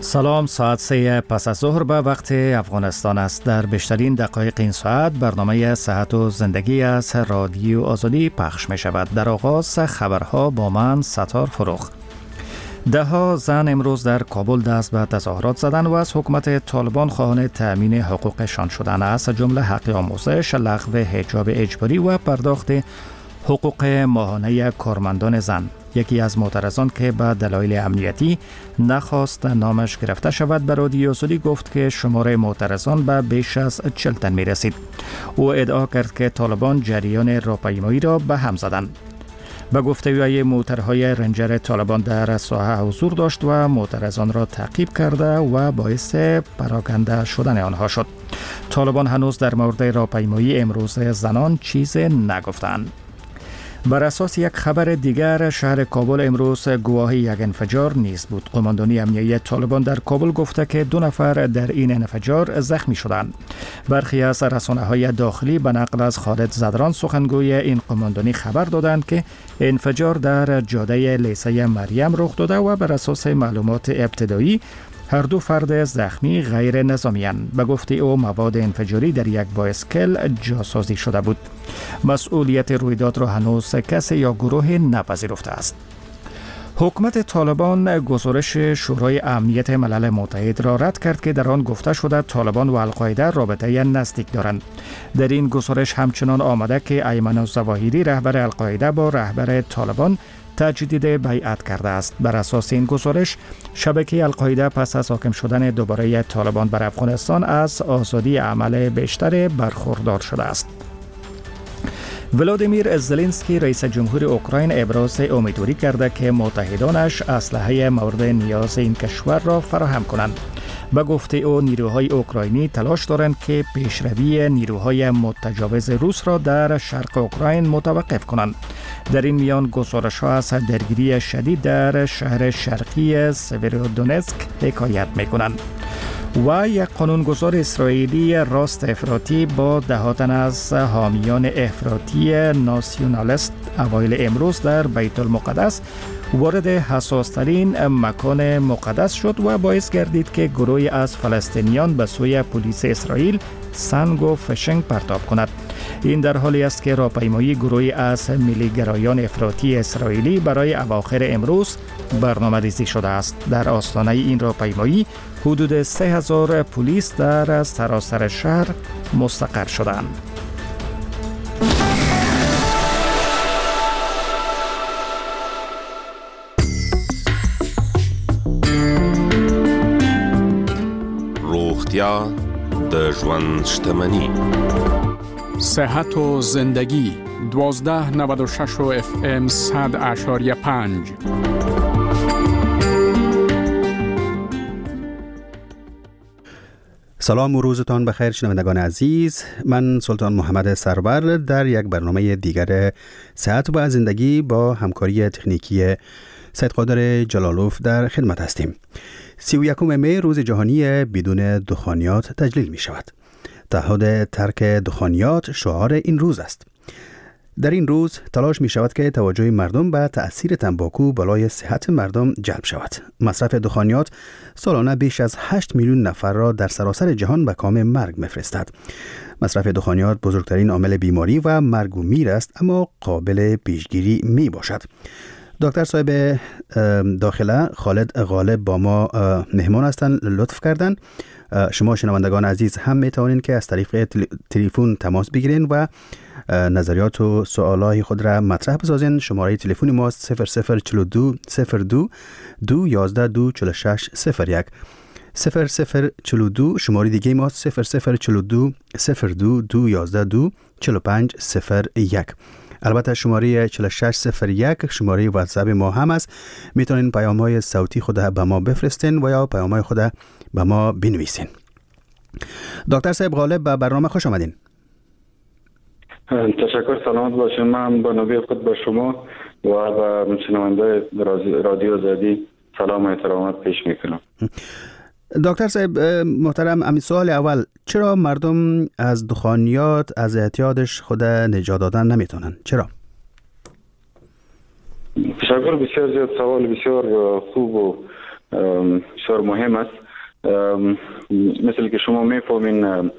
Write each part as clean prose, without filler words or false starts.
سلام، ساعت 3 پس از ظهر به وقت افغانستان است. در بیشترین دقایق این ساعت برنامه صحت و زندگی از رادیو آزادی پخش می شود. در آغاز خبرها با من ستار فروخ. دهها زن امروز در کابل دست به تظاهرات زدند و از حکومت طالبان خواهان تأمین حقوقشان شدند، از جمله حق آموزش، لغو حجاب اجباری و پرداخت حقوق ماهانه کارمندان زن. یکی از معترضان که به دلایل امنیتی نخواست نامش گرفته شود به رادیو آزادی گفت که شمار معترضان به بیش از 40 تن می رسید. او ادعا کرد که طالبان جریان راهپیمایی را به هم زدند. به گفته موترهای رنجر طالبان در ساحه حضور داشت و معترضان را تعقیب کرده و باعث پراکنده شدن آنها شد. طالبان هنوز در مورد راهپیمایی امروز زنان چیز نگفتند. بر اساس یک خبر دیگر، شهر کابل امروز گواه یک انفجار نیز بود. قماندانی امنیتی طالبان در کابل گفته که 2 نفر در این انفجار زخمی شدند. برخی از رسانه‌های داخلی به نقل از خالد زدران سخنگوی این قماندانی خبر دادند که انفجار در جاده لیسه مریم رخ داده و بر اساس معلومات ابتدایی هر 2 فرد زخمی غیر نظامی‌اند. به گفته او مواد انفجاری در یک بایسکل جاسازی شده بود. مسئولیت رویداد را هنوز کسی یا گروه نپذیرفته است. حکومت طالبان گزارش شورای امنیت ملل متحد را رد کرد که در آن گفته شده طالبان و القاعده رابطه نزدیک دارند. در این گزارش همچنان آمده که ایمن الظواهری رهبر القاعده با رهبر طالبان تجدید بیعت کرده است. بر اساس این گزارش، شبکه القاعده پس از حاکم شدن دوباره طالبان بر افغانستان از آزادی عمل بیشتر برخوردار شده است. ولادیمیر زلنسکی رئیس جمهور اوکراین ابراز امیدواری کرده که متحدانش اسلحه مورد نیاز این کشور را فراهم کنند. به گفته او نیروهای اوکراینی تلاش دارند که پیشروی نیروهای متجاوز روس را در شرق اوکراین متوقف کنند. در این میان گزارش‌ها از درگیری شدید در شهر شرقی سیورودونتسک حکایت می‌کنند. و یک قانونگذار اسرائیلی راست افراطی با دهاتن از حامیان افراطی ناسیونالیست اوایل امروز در بیت المقدس وارد حساس‌ترین مکان مقدس شد و باعث گردید که گروهی از فلسطینیان به سوی پلیس اسرائیل سنگ و فشنگ پرتاب کند. این در حالی است که راهپیمایی گروهی از ملی‌گرایان افراطی اسرائیلی برای اواخر امروز برنامه‌ریزی شده است. در آستانه این راهپیمایی حدود 3000 پلیس در سراسر شهر مستقر شدند. روغتیا د ژوند شتمني. صحت و زندگی 1296 و FM 100.5. سلام و روزتان بخیر شنوندگان عزیز. من سلطان محمد سرور در یک برنامه دیگر صحت و زندگی با همکاری تکنیکی سید قادر جلالوف در خدمت هستیم. 31 می روز جهانی بدون دخانیات تجلیل می شود. تعهد ترک دخانیات شعار این روز است. در این روز تلاش می شود که توجه مردم به تأثیر تنباکو بالای صحت مردم جلب شود. مصرف دخانیات سالانه بیش از 8 میلیون نفر را در سراسر جهان به کام مرگ می‌فرستد. مصرف دخانیات بزرگترین عامل بیماری و مرگ و میر است، اما قابل پیشگیری می باشد. دکتر صاحب داخله خالد غالب با ما مهمان هستند، لطف کردن. شما شنوندگان عزیز هم می توانید که از طریق تلفن تماس بگیرین و نظریات و سوالای خود را مطرح بسازین. شماره تلفن ما 0042 02 211 246 01 0042. شماره دیگه ما 0042 02 211 245 01. البته شماره 4601 شماره واتساپ ما هم است. میتونین پیام‌های صوتی خود به ما بفرستین و یا پیام‌های خود به ما بنویسین. دکتر صاحب غالب به برنامه خوش آمدین. تشکر، سلامت باشین. من با نوبه خود به شما و به شنونده رادیو آزادی سلام و احترامات پیش میکنم. دکتر صاحب محترم، امی سوال اول، چرا مردم از دخانیات از اعتیادش خود نجات دادن نمیتونن؟ چرا؟ تشکر، بسیار زیاد سوال بسیار خوب و بسیار مهم است. مثل که شما میفهمین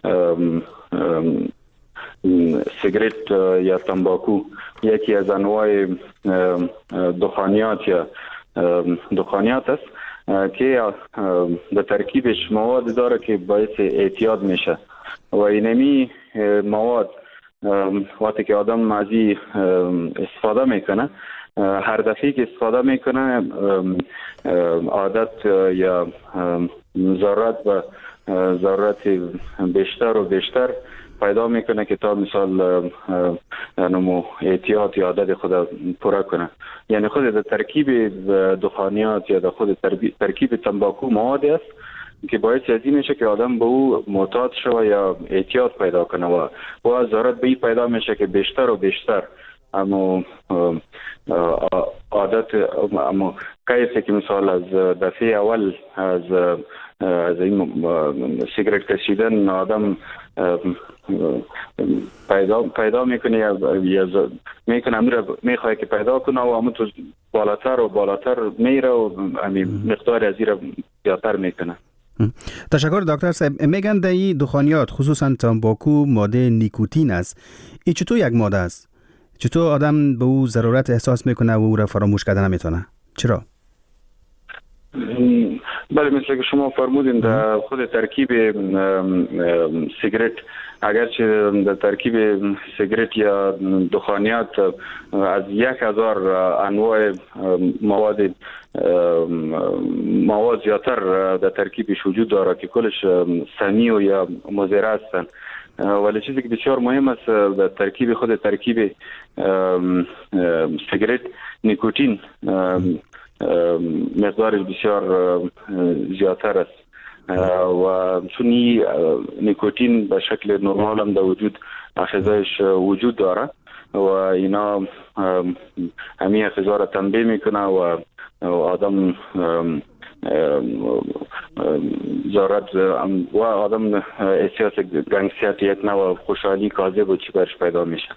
سیگرت یا تنباکو یکی از انواع دخانیات است که در ترکیبش مواد داره که باعث اعتیاد میشه و اینمی مواد وقتی که آدم از این استفاده میکنه، هر دفعه که استفاده میکنه عادت یا ضرورت بیشتر و بیشتر پیدا میکنه که تا مثال نمو اعتیاد یا عادت خود پورا کنه. یعنی خود در ترکیب دخانیات یا در خود ترکیب تنباکو مواد است که باعث از این میشه که آدم به او معتاد شوه یا اعتیاد پیدا کنه و ضرورت به این پیدا میشه که بیشتر و بیشتر اما عادت اما کیسه که مثال از دفعه اول از این سیگرت کشیدن آدم پیدا میکنه یا میکنه میخواه که پیدا کنه و اما تو بالاتر و بالاتر میره و مقدار از این را زیادتر میکنه. تشکر دکتر صاحب. میگن در این دخانیات خصوصا تنباکو ماده نیکوتین است. این چطور یک ماده است؟ چطور آدم به او ضرورت احساس میکنه و او را فراموش کردن نمیتونه؟ چرا؟ بله، مثل که شما فرمودین در خود ترکیب سیگرت، اگرچه در ترکیب سیگرت یا دخانیات از 1000 انواع مواد زیادتر در ترکیبش وجود داره که کلش سمی و یا مضر هستند، ولی چیزی که بسیار مهم است در ترکیب خود ترکیب سیگرت نیکوتین مقدارش بسیار زیادتر است و چون نیکوتین به شکل نرمال هم در وجود اخیزایش وجود داره و اینا همین اخیزا را تنبیه میکنه و آدم ضرورت و آدم احساس گنگسیت یک نوع خوشحالی کاذب و چی برش پیدا میشه.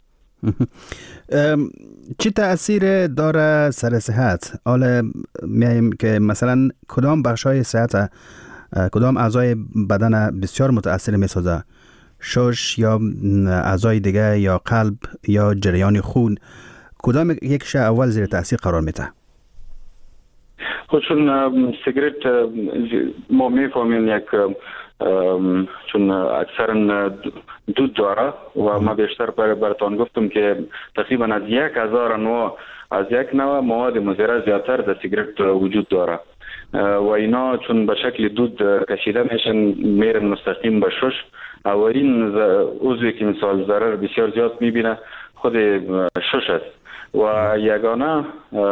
چی تأثیر داره سر صحت؟ حالا میایم که مثلا کدام بخشای صحت، کدام اعضای بدن بسیار متأثر میسازه؟ شش یا اعضای دیگه یا قلب یا جریان خون، کدام یکش اول زیر تأثیر قرار میده؟ خود چون سیگرت ما میفهمیم یک چون اکثرا دود داره و ما بیشتر براتون گفتم که تقریبا از 1000 انواع از یک نوع مواد مضر زیادتر در سیگرت وجود داره و اینا چون به شکل دود کشیده میشن میرن مستقیم به شش. اولین عضوی که مثال ضرر بسیار زیاد میبینه خود شش است و یگانه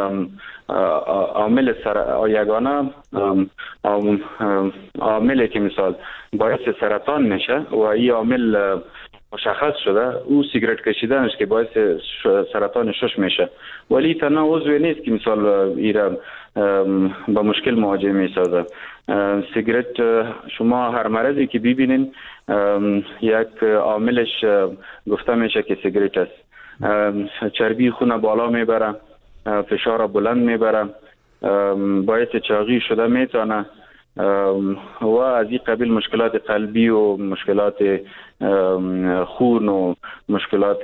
عاملی که مثال باعث سرطان میشه و این عامل مشخص شده او سیگرت کشیدنش که باعث سرطان شش میشه، ولی تنها عضوی نیست که مثال ایران با مشکل مواجه میسازه. سیگرت شما هر مرضی که ببینین یک عاملش گفته میشه که سیگرت است. چربی خون بالا میبره، فشار بلند میبره، باعث چاقی شده میتونه و از این قبیل مشکلات قلبی و مشکلات خون و مشکلات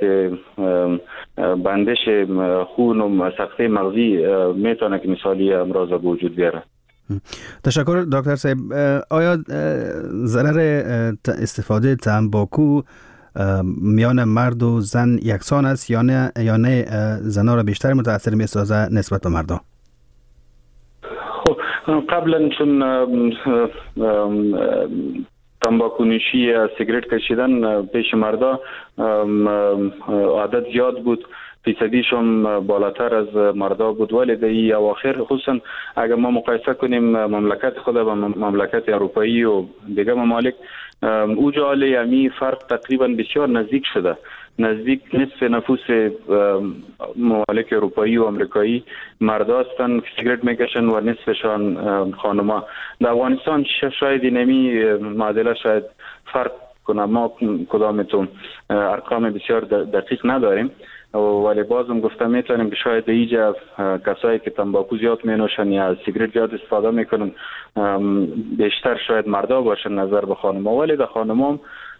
بندش خون و سقطه مغزی میتونه که مثالی امراض به وجود بیاره. تشکر دکتر صاحب. آیا ضرر استفاده تنباکو میان مرد و زن یکسان است یا نه زنها را بیشتر متاثر میسازه نسبت به مردها؟ قبلا چون تنباکو نوشی یا سیگرت کشیدن پیش مردا عادت زیاد بود، فیصدیش هم بالاتر از مردا بود، ولی در این اواخر خصوصا اگر ما مقایسه کنیم مملکت خود با مملکت اروپایی و دیگه ممالک اوجا امی فرق تقریبا بسیار نزدیک شده. نزدیک نصف نفوس ممالک اروپایی و امریکایی مردا هستند که سیگرت میکشن و نصفشان خانما. در افغانستان شاید اینمی معادله شاید فرق کنه. ما کدامتون ارقام بسیار دقیق نداریم، ولی بازم گفتم میتونیم که شاید اینجا کسایی که تنباکو زیاد مینوشن یا از سیگرت زیاد استفاده میکنن بیشتر شاید مردا باشن نظر به خانم‌ها، ولی در خانم‌ها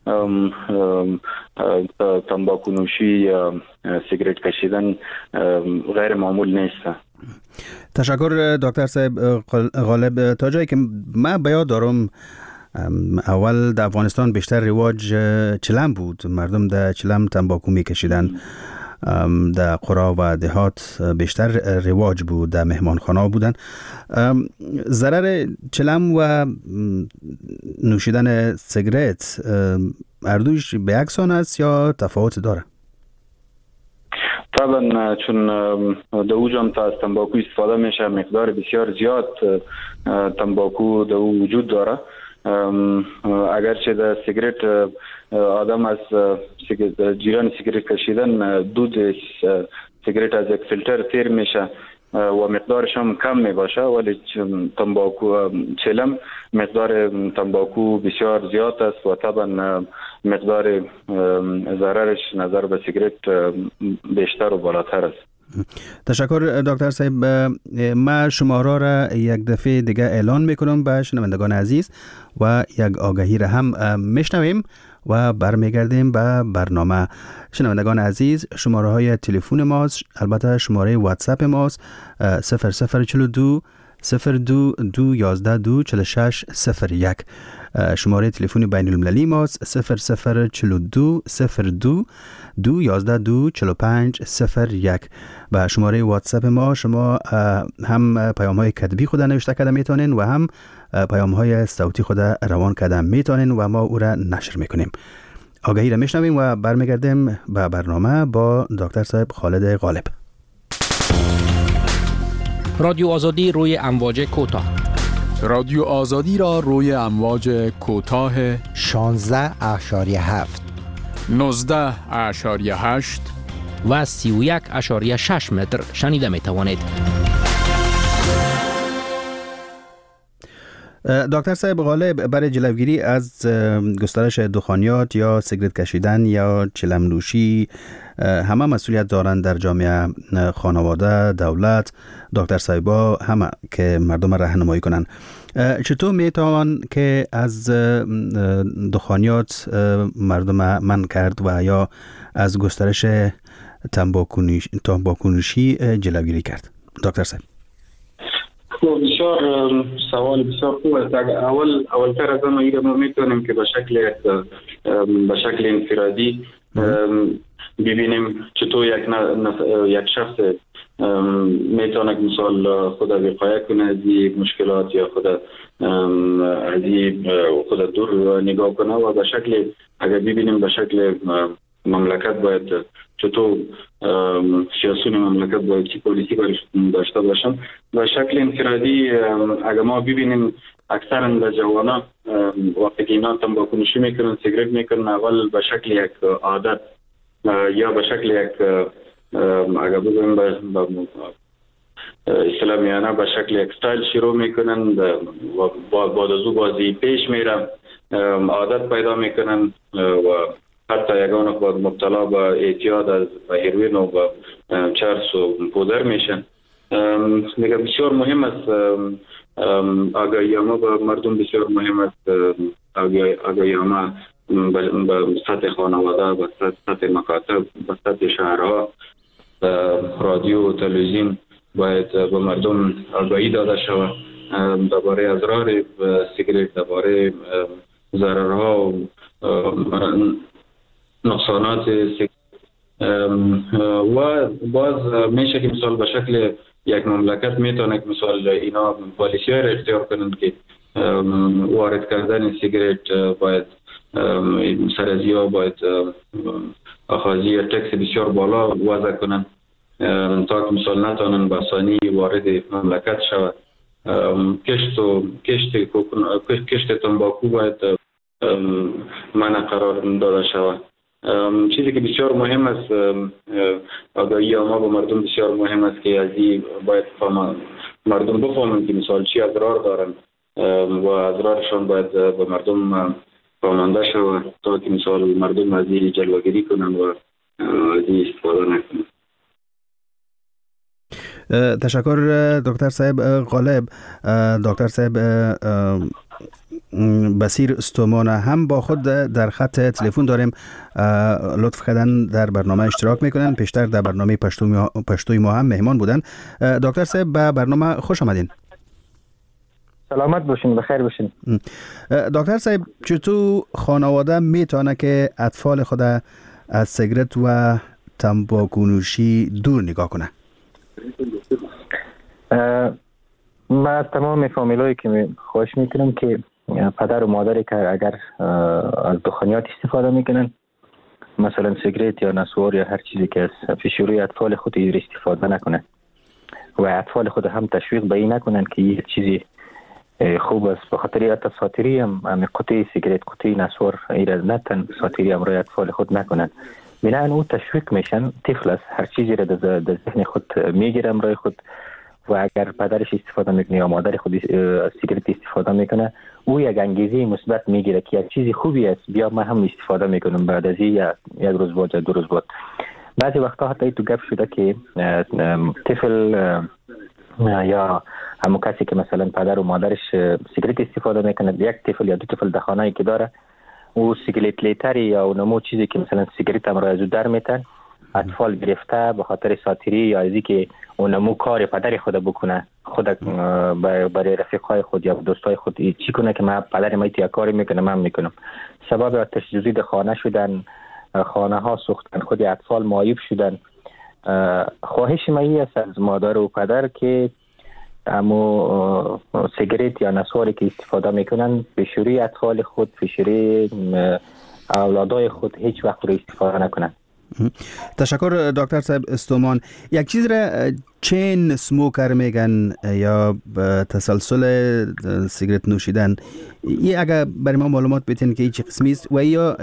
تنباکو نوشی یا سیگرت کشیدن غیر معمول نیست. تشکر دکتر صاحب غالب. تا جایی که من بیاد دارم اول در افغانستان بیشتر رواج چلم بود، مردم در چلم تنباکو میکشیدن، در قرا و دهات بیشتر رواج بود، در مهمانخانه بودن. ضرر چلم و نوشیدن سیگرت اردوش به یکسان است یا تفاوت داره؟ طبعا چون در او جام تا از تنباکو استفاده میشه، مقدار بسیار زیاد تنباکو در او وجود داره. اگرچه در سیگرت آدم از جریان سیگرت کشیدن دود سیگرت از یک فیلتر تیر میشه و مقدارش هم کم می باشه، ولی تنباکو چلم مقدار تنباکو بسیار زیاد است و طبعا مقدار ضررش نظر به سیگرت بیشتر و بالاتر است. تشکر دکتر صاحب. ما شماره را یک دفعه دیگه اعلان میکنم به شنوندگان عزیز و یک آگهی را هم میشنویم و برمیگردیم به برنامه. شنوندگان عزیز، شماره های تلفن ماست، البته شماره واتساپ ماست 0042 02 211 246 01. شماره تلفن بین المللی ماست 0042 02 211 245 01. و شماره واتساپ ما شما هم پیام های کتبی خود نوشته کرده میتونین و هم پیام های صوتی خود روان کرده میتونین و ما او را نشر میکنیم. آگهی را میشنویم و برمیگردیم به برنامه با دکتر صاحب خالد غالب. رادیو آزادی روی امواج کوتاه. رادیو آزادی را روی امواج کوتاه 16.7 19.8 و 31.6 متر شنیده می توانید. دکتر صاحب غالب، برای جلوگیری از گسترش دخانیات یا سیگرت کشیدن یا چلم نوشی همه مسئولیت دارند در جامعه، خانواده، دولت، دکتر صاحبا، همه که مردم راهنمایی کنند. چطور میتوان که از دخانیات مردم منع کرد و یا از گسترش تنباکو نوشی جلوگیری کرد؟ دکتر صاحب بسیار سوال بسیار خوب است. اولتر از آن ما میتونیم که به شکل انفرادی ببینیم چطور یک شخص میتونه مثال خود وقایه کنه از این مشکلات یا خود دور نگاه کنه و به شکل اگر ببینیم به شکل مملکت باید چطور سیاسون مملکت باید چی پالیسی داشته باشن. به شکل انفرادی اگر ما ببینیم اکثرا در جوانا وقتی که اینا تنباکو نوشی میکنن، سیگرت میکنن، اول به شکل یک عادت یا به شکل یک اگر بگویم اسلامیانه به شکل یک استایل شروع میکنن و بعد از او بازی پیش میرن، عادت پیدا میکنن و حتی یگان خود مبتلا به اعتیاد از هیروئین و چرس و پودر میشن. میگه بسیار مهم است آگاهی ما به مردم، بسیار مهم است آگاهی ما به سطح خانواده، به سطح مکاتب، به سطح شهرها، رادیو و تلویزیون باید به مردم آگاهی داده شود درباره اضرار سیگرت، درباره ضررها و نقصانات سیگرت و باز میشه که مثال به شکل یک مملکت میتونه که مثال اینا پالیسی های را اختیار کنند که وارد کردن سیگرت باید سرازی‌ها باید اخاذی تکس بسیار بالا وضع کنند تا که مثال نتانن به آسانی وارد مملکت شود. کشت تنباکو باید منع قرار داده شود. چیزی که بسیار مهم است آگاهی ما به مردم بسیار مهم است که از این باید مردم بفهمند که مثال چی اضرار دارن و اضرارشان باید به مردم راننده شود تا که مثال مردم از این جلوگیری کنند و از این استفاده نکنند. تشکر دکتر صاحب غالب. دکتر صاحب بصیر استومان هم با خود در خط تلفن داریم، لطف کردن در برنامه اشتراک میکنن. پیشتر در برنامه پشتوی ما هم مهمان بودن. دکتر صاحب به برنامه خوش آمدین. سلامت باشین، بخیر باشین. دکتر صاحب چطور خانواده میتونه که اطفال خود از سیگرت و تنباکو نوشی دور نگاه کنه؟ من از تمام فامیلایی که خواهش میکنم که پدر و مادری که اگر از دخانیات استفاده میکنن، مثلا سیگرت یا نسوار یا هر چیزی که از فشوری اطفال خود استفاده نکنن و اطفال خود هم تشویق به این نکنن که یه چیزی خوب است. به خاطر حتی ساتیری هم قطعه سیگرت، قطعه نسوار ایره نتن ساتیری هم روی اطفال خود نکنن. بنابراین او تشویق میشن، طفل است، هر چیزی را در ذهن خود میگیرم روی خود و اگر پدرش استفاده میکنه یا مادر خود سیگرت استفاده میکنه، او یک انگیزه مثبت میگیره که یک چیزی خوبی است، بیا من هم استفاده میکنم بعد از یک روز بعد یا 2 روز بعد. بعضی وقتا حتی تو گپ شده که طفل یا همون کسی که مثلا پدر و مادرش سیگرت استفاده میکنه، یک طفل یا 2 طفل در خانه‌ای که داره، او سیگرت لیتری یا اونمو چیزی که مثلا سیگرت هم را از در میتن، اطفال گرفته به خاطر ساتیری یا ازی که اونمو کار پدر خود بکنه، خود برای رفیقای خود یا دوستای خود چی کنه که من پدر ما یک کاری میکنه من میکنم، سبب آتش سوزی در خانه شدن، خانه ها سوختن، خود اطفال معیوب شدن. خواهش من است از مادر و پدر که امو سیگرت یا نسواری که استفاده میکنن فشوری اطفال خود، فشوری اولادای خود هیچ وقت رو استفاده نکنن. تشکر دکتر صاحب استومان. یک چیز را چین سموکر میگن یا تسلسل سیگرت نوشیدن، این اگر برای ما معلومات بتین که چه قسمی است و یا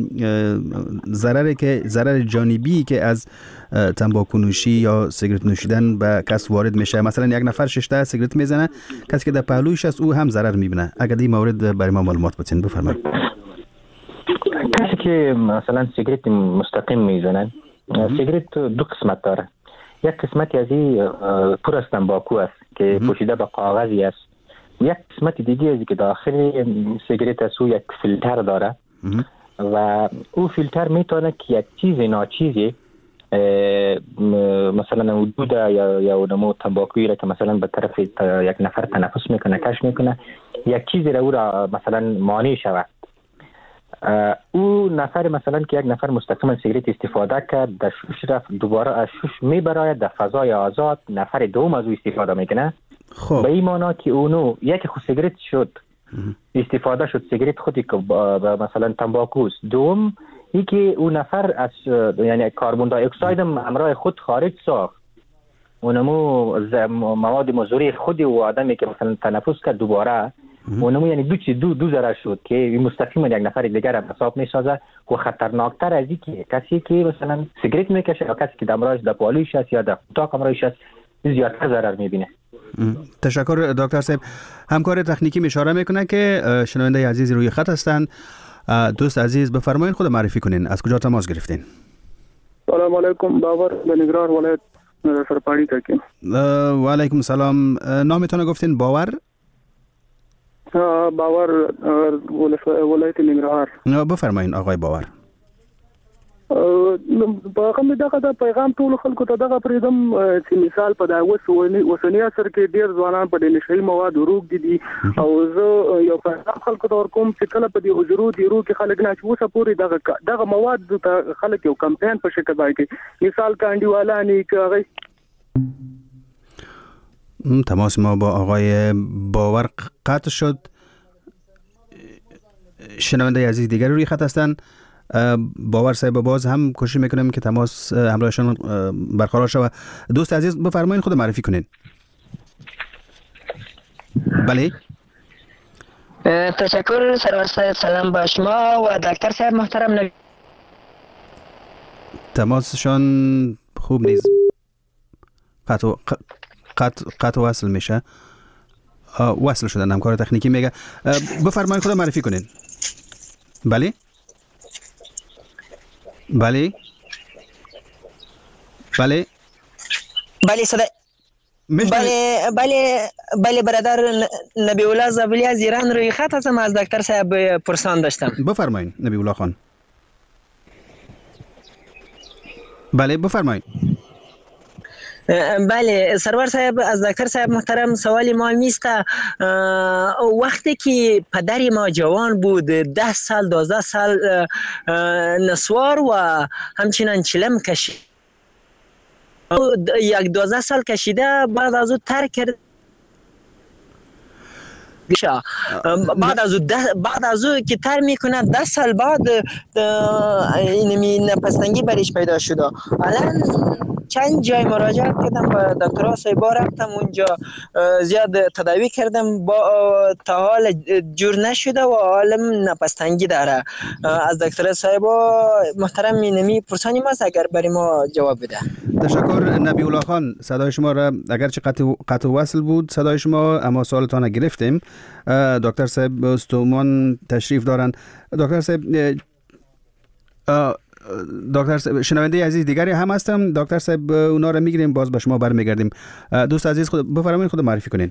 ضرر جانبی که از تنباکو نوشی یا سیگرت نوشیدن به کس وارد میشه؟ مثلا یک نفر 6 تا سیگرت میزنه، کسی که در پهلویش است او هم ضرر میبینه. اگر این مورد برای ما معلومات بتین بفرمایید. کسی که مثلا سیگرت مستقیم میزنن، سیگرت 2 قسمت داره. یک قسمتی از این پر از تنباکو است که پوشیده به کاغذی است. یک قسمت دیگه از که داخل سیگرت است او یک فیلتر داره و او فیلتر میتونه که یک چیز ناچیزی مثلا دود یا اونمو تنباکویی را که مثلا به طرف یک نفر تنفس میکنه، کش میکنه، یک چیزی را او را مثلا مانع شود. او نفر مثلا که یک نفر مستقیما سیگرت استفاده کرد، در شوش رفت، دوباره از شوش میبراید در فضای آزاد، نفر دوم از او استفاده میکنه. خب به این معنی که اونو یک خود سیگرت شد، استفاده شد سیگرت خودی که مثلا تنباکوست، دوم ای که اون نفر از یعنی کربن دی اکساید همراه خود خارج ساخت، اونمو مواد مضر خودی و آدمی که مثلا تنفس کرد دوباره اونمو یعنی دو ضرر شد که مستقیما یک نفر دیگر هم حساب میسازه و خطرناکتر از این که کسی که مثلا سیگرت میکشه یا کسی که دمراش در پالویش است یا در اتاق امرایش است زیادتر ضرر میبینه. تشکر دکتر صاحب. همکار تکنیکی اشاره میکنه که شنونده عزیز روی خط هستند. دوست عزیز بفرمایید خود معرفی کنین، از کجا تماس گرفتین؟ سلام علیکم، باور نگران ولایت سرپاڑی تاکین. و علیکم السلام. نامتون گفتین؟ باور ولایت ننګرهار. بفرمایید آقای باور. باغم دغه پیغام ټول خلکو ته دغه پریدم چې مثال په دا وسنی اثر کې ډیر ځوانان په نشئی مواد روغ دي او زه یو پیغام خلکو ته ورکوم چې کله په دې حجرو دی روغ کې خلک نه اوسه پوری دغه مواد ته خلک یو کمپاین په شکل باندې مثال کاندی والا نه کوي. تماس ما با آقای باور قطع شد. شنونده عزیز دیگر روی خط هستند. باور صاحب باز هم کوشش میکنم که تماس همراهشان برقرار شود. دوست عزیز بفرمایید خود معرفی کنین. بله. تشکر سرور صاحب، سلام با شما و دکتر صاحب محترم. تماسشان خوب نیست، قطع وصل میشه. وصل شدن، همکار تکنیکی میگه. بفرمایید خود معرفی کنین. بله بله بله بله صدا بله برادر نبی الله زابلی از ایران روی خط هستم. از دکتر صاحب پرسان داشتم. بفرمایید نبی الله خان. بله بفرمایید. بله سرور صاحب، از دکتر صاحب محترم سوالی ما نیست. وقتی که پدر ما جوان بود 10 سال 12 سال نسوار و همچنان چلم کشید، یک 12 سال کشیده، بعد از او ترک کرد. بعد از او که تر میکنه 10 سال بعد اینمی نپستنگی برش پیدا شده. الان چند جای مراجعت کردم، با دکترها صاحبا رفتم اونجا، زیاد تداوی کردم، با تا حال جور نشده و عالم نپستنگی داره. از دکتر صاحبا محترم اینمی پرسانی ماست، اگر برای ما جواب بده. تشکر نبی الله خان. صدای شما را اگرچه قطع وصل بود صدای شما، اما سوالتان گرفتیم. دکتر صاحب استومان تشریف دارن. دکتر صاحب شنونده عزیز دیگری هم هستم. دکتر صاحب اونا را میگیریم، باز به شما برمیگردیم. دوست عزیز خود بفرمایید، خود معرفی کنین.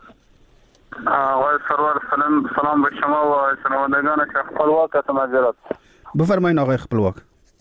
سرور سلام به شما و شنوندگان خپلواک معذرت. بفرمایید آقای خپلواک.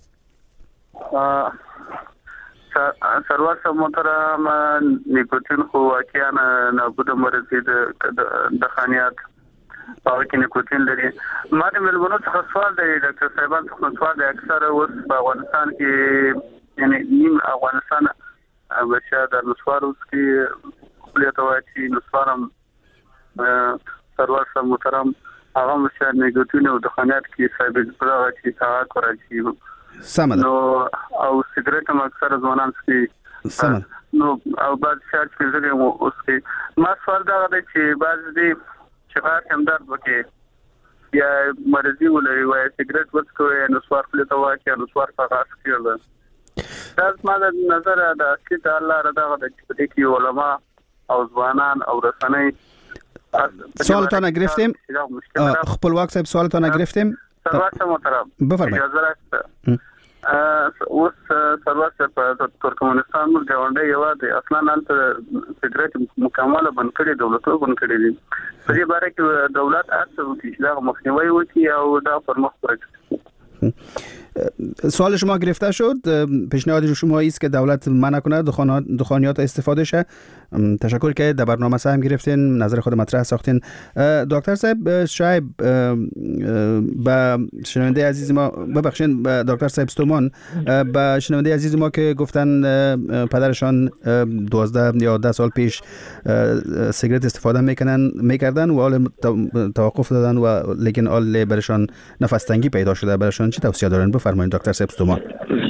سرور صاحب محترم، نیکوتین خو واقعا نابود مرضی د خانیات باور کې نیکوتین لري. ما د ملګرو څخه سوال دی، ډاکټر صاحبان څخه سوال دی. اکثر اوس په افغانستان کې یعنی نیم افغانستان بشا د نسوار اوس کې خپلته وایي چې نسوارم سرور صاحب محترم هغه مشه نیکوتین او د خانیات کې ثابت کړه چې هغه کورای سمه نو او سیګریټ هم اکثر ځوانان څخه سمه نو او بعد شارټ کې زګي اوس کې ما سوال دا دی چې بعض دي چې هم درد وکي یا مرضی ولري وای سیګریټ وڅکوي نو سوار په لته واکي نو سوار په غاښ کېږي. دا ما د نظر د چې الله رضا د چې کې علما او ځوانان او رسنۍ سوالتان گرفتیم. خپلواک صاحب سوالتان گرفتیم. سرواسه محترم بفرمایید. اجازه راکړه. اوس سرواسه په ترکمنستان مو ګاونډي یو دی اصلا نن سیګریټ مکمل بند کړي، دولتو بند کړي دي. په دې باره کې دولت اصل چې دا مخنیوي وکړي او دا پرمخ ورکړي. سوال شما گرفته شد. پیشنهاد شما است که دولت منع کنه دخانیات استفاده شه. تشکر که در برنامه سهم گرفتین، نظر خود مطرح ساختین. دکتر صاحب شاید با شنونده عزیز ما ببخشید، دکتر صاحب استومان با شنونده عزیز ما که گفتن پدرشان 12 یا 10 سال پیش سیگرت استفاده میکردن و حال توقف دادن و لیکن حال برشان نفس تنگی پیدا شده، برشان چی توصیه دارن؟ بفرمایید دکتر صاحب استومان.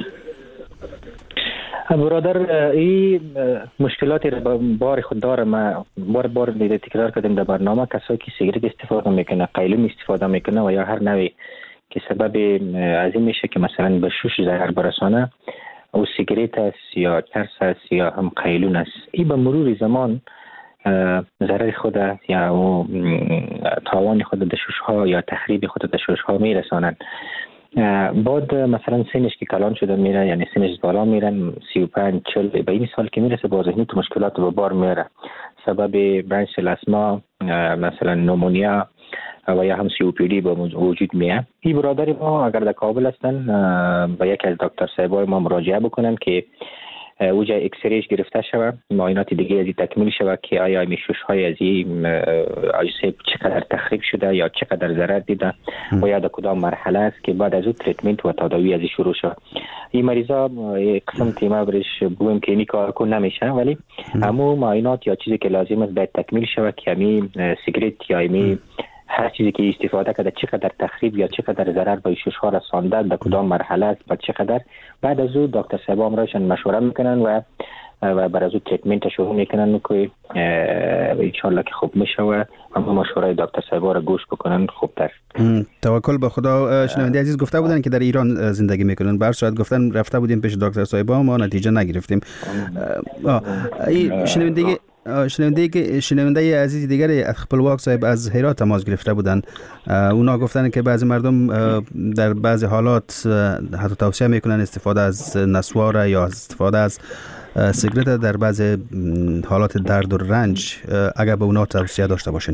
برادر این مشکلاتی را بار خود داره. ما بار دیده تکرار کردیم در برنامه. کسایی که سیگرت استفاده میکنه، قیلوم استفاده میکنه و یا هر نوعی که سبب از این میشه که مثلا به شوش ضرر برسانه، او سیگرت است یا ترس است یا هم قیلون است، این به مرور زمان ضرر خود یا او تاوان خود در شوش ها یا تخریب خود در شوش ها میرسانند. بعد مثلا سنش که کلان شده میره، یعنی سنش بالا میرن 35 40 به این سال که میرسه با ذهنی تو مشکلات به بار میاره. سبب برنج سل اسما، مثلا نومونیا و یا هم COPD به وجود میاد. این برادر ما اگر در کابل هستن با یکی از دکتر صاحبای ما مراجعه بکنن که اوجا اکسریش گرفته شود، معاینات دیگه ازی تکمیل شود که آیا میشوش های ازی اجسام چقدر تخریب شده یا چقدر ضرر دیده و یا در کدام مرحله است که بعد از اون تریتمنت و تداوی ازی شروع شود. این مریضا قسم تیما برش بگویم که اینی کار کن نمیشه، ولی همون معاینات یا چیزی که لازم است باید تکمیل شود که همی سیگریت یا همی هر چیزی که استفاده کرده چقدر تخریب یا چقدر ضرر به شش‌ها رسانده، در کدام مرحله است و چقدر. بعد از اون دکتر صاحب امرایشان مشوره میکنن و بعد از اون تریتمنت شروع میکنن که ان شاء الله که خوب میشه و همون مشوره دکتر صاحب را گوش بکنن خوبتر. توکل به خدا. شنونده عزیز گفته بودن که در ایران زندگی میکنن، بر صورت گفتن رفته بودیم پیش دکتر صاحب ما نتیجه نگرفتیم. شنونده عزیز دیگری خپلواک صاحب از هرات تماس گرفته بودند. اونا گفتن که بعضی مردم در بعضی حالات حتی توصیه میکنن استفاده از نسوار یا استفاده از سیگرت در بعضی حالات درد و رنج. اگر به اونا توصیه داشته باشین.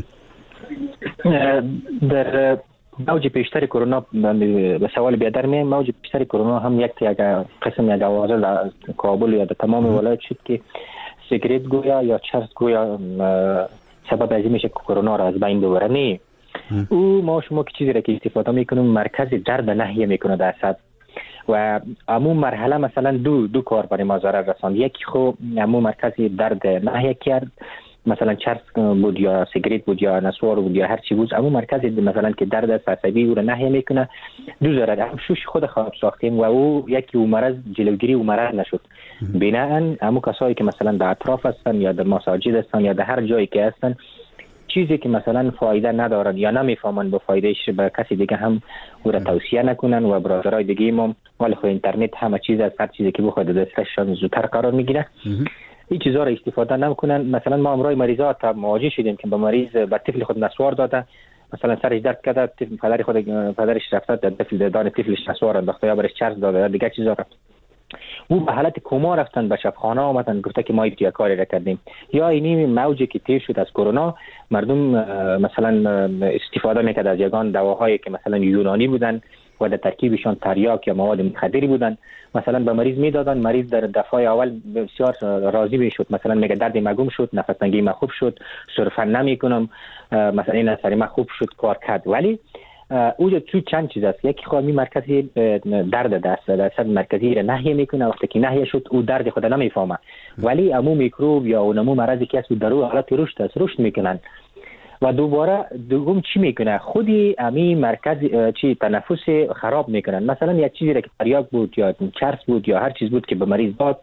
در موج پیشتر کرونا به سوال بیادر می موج پیشتر کرونا هم یک قسم یک آوازه در کابل یا در تمام ولایت شد که سیگرت گویا یا چرس گویا سبب از این میشه که کرونا را از بین ببره. نه، او ما شما که چیزی را که استفاده میکنیم مرکز درد ناحیه میکنه در صد و امو مرحله مثلا دو کار برای ما ضرر رساند. یکی خو امو مرکز درد ناحیه کرد، مثلا چرس بود یا سیگرت بود یا نسوار بود یا هر چی بود، امو مرکز مثلا که درد عصبی او را ناحیه میکنه. دو ضرر هم شوش خود خواب ساختیم و او یکی او مرض جلوگیری او مرض نشد. بناهن امو کسایی که مثلا در اطراف هستن یا در مساجد هستن یا در هر جایی که هستن چیزی که مثلا فایده ندارن یا نمیفهمن به فایدهش به کسی دیگه هم او را توصیه نکنن و برادرای دیگه ما ولی خو اینترنت همه چیز از هر چیزی که بخواد دستشان زودتر قرار میگیره. این چیزا را استفاده نمیکنن. مثلا ما امروز مریضات مواجه شدیم که به مریض به طفل خود نسوار داده، مثلا سرش درد کرده، پدرش رفته در دان طفلش نسوار انداخته یا برش چرس داده یا دیگه چیزا را او به حالت کما رفتن، به شفاخانه آمدن گفته که ما این کاری را کردیم. یا اینی موجی که تیر شد از کرونا مردم مثلا استفاده میکرد از یگان دواهایی که مثلا یونانی بودن و در ترکیبشان تریاک یا مواد مخدری بودن، مثلا به مریض میدادن. مریض در دفعه اول بسیار راضی میشد، مثلا میگه درد مگم شد، نفس تنگی ما خوب شد، سرفن نمیکنم، مثلا این اثر ما خوب شد، کار کرد. ولی اوجا تو چند چیز است. یکی خواهی مرکزی درد دست مرکزی را ناحیه میکنه، وقتی که ناحیه شد او درد خود نمیفهمه، ولی امو میکروب یا اونمو مرضی که است در او حالت رشد میکنن و دوم چی میکنه خودی امی مرکز چی تنفس خراب میکنن. مثلا یک چیزی را که تریاک بود یا چرس بود یا هر چیز بود که به مریض داد،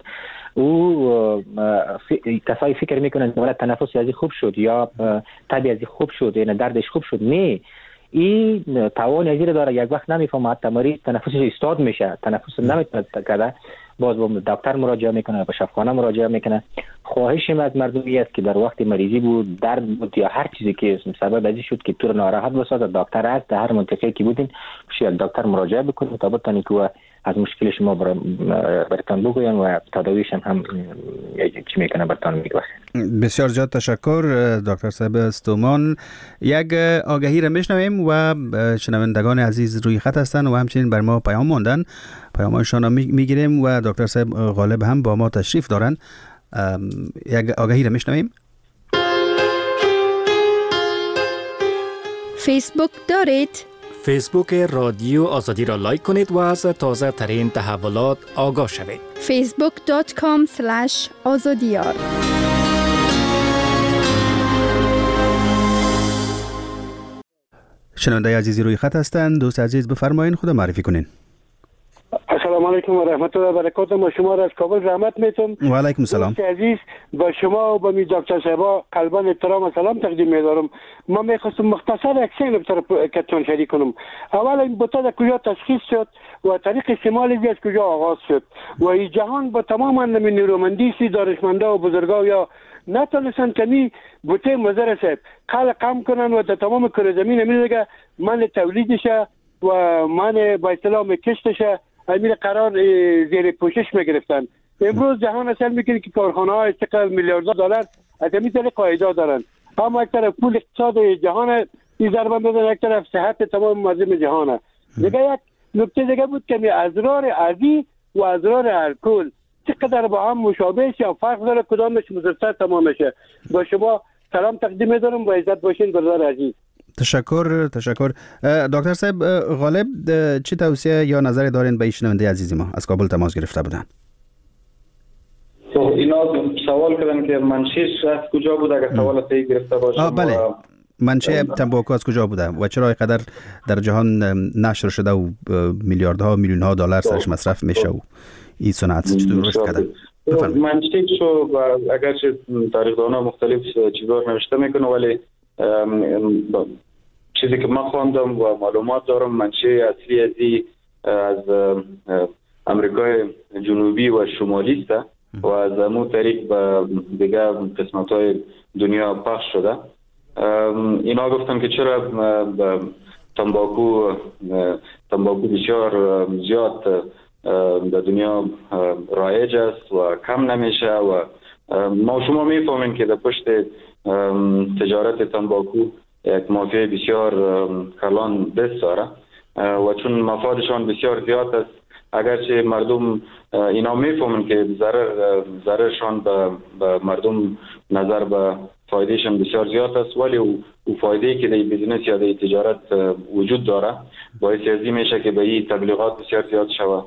او کسایی فکر میکنن که ولی تنفس ازی خوب شد یا تبی ازی خوب شد یا دردش خوب شد. نه، این توان ازی را داره، یک وقت نمیفهمه، حتی مریض تنفسش استاد میشه، تنفس نمیتونه کرده، باز به دکتر مراجعه میکنه، به شفاخانه مراجعه میکنه. خواهشم از مردمی است که در وقت مریضی بود، درد بود یا هر چیزی که سبب ازی شد که تو رو ناراحت بسازه، دکتر هست در هر منطقه که بودین شاید دکتر مراجعه بکنید تا بتونید که از مشکل شما برتان بگوین و تداویش هم چی میکنه برتان میگه. بسیار زیاد تشکر دکتر صاحب استومان. یک آگهی را میشنویم و شنوندگان عزیز روی خط هستند و همچنین بر ما پیام ماندن، پیامشان را میگیریم و دکتر صاحب غالب هم با ما تشریف دارن. یک آگهی را میشنویم. فیسبوک دارید؟ فیسبوک رادیو آزادی را لایک کنید و از تازه ترین تحولات آگاه شوید. facebook.com/azadiyar. شنونده عزیزی روی خط هستند. دوست عزیز بفرمایید، خود معرفی کنین. السلام علیکم و رحمت الله و برکاته. ما شما را از کابل رحمت میتونم. و علیکم السلام. دوست عزیز با شما و با می دکتر صاحب قلبا احترام و سلام تقدیم می‌دارم. ما می‌خواستم مختصر یک سه نکته کتون شریک کنم. اول این بوته در کجا تشخیص شد و طریق استعمال از کجا آغاز شد و این جهان با تمام نیرومندی دانشمندا و بزرگا یا نتونستن کمی بوته مزر صاحب کم کنن و در تمام کره زمین میگه من تولیدشه و من با اصطلاح کشتشه امیر قرار زیر پوشش میگرفتن. امروز جهان اصلا میگه که کارخانه ها استقلال میلیاردها دلار از همین طریق قاعده دارن، اما یک طرف پول اقتصاد جهان این ضربه میدن، یک طرف صحت تمام مردم جهانه. دیگه یک نکته دیگه بود که ازرار عادی و ازرار الکل چقدر با هم مشابه یا فرق داره، کدامش مضرتر تمام میشه. با شما سلام تقدیم می‌دارم و عزت باشین برادر عزیز. تشکر. دکتر صاحب غالب چی توصیه یا نظری دارین به شنونده عزیز ما از کابل تماس گرفته بودن؟ اینا سوال کردن که منشأش از کجا بود، اگر سوال صحیح گرفته باشم. بله، منشأ تنباکو از کجا بوده و چرا اینقدر در جهان نشر شده و میلیاردها میلیونها دلار سرش مصرف میشه و این صنعت چطور رشد کرده؟ منشأش رو اگرچه تاریخ‌دان‌ها مختلف چیزا نوشته میکنه، ولی چیزی که من خواندم و معلومات دارم منشأ اصلی از امریکای جنوبی و شمالی است و از امو طریق به دیگه قسمت‌های دنیا پخش شده. اینا گفتم که چرا تنباکو بسیار زیاد در دنیا رایج است و کم نمیشه و ما شما میفهمین که در پشت تجارت تنباکو یک مافیای بسیار کلان دست داره و چون مفادشان بسیار زیاد است، اگرچه مردم اینا میفهمن که ضررشان به مردم نظر به فایدهشان بسیار زیاد است، ولی او فایده‌ای که در بیزنس یا در تجارت وجود داره باعث ازی میشه که به این تبلیغات بسیار زیاد شود.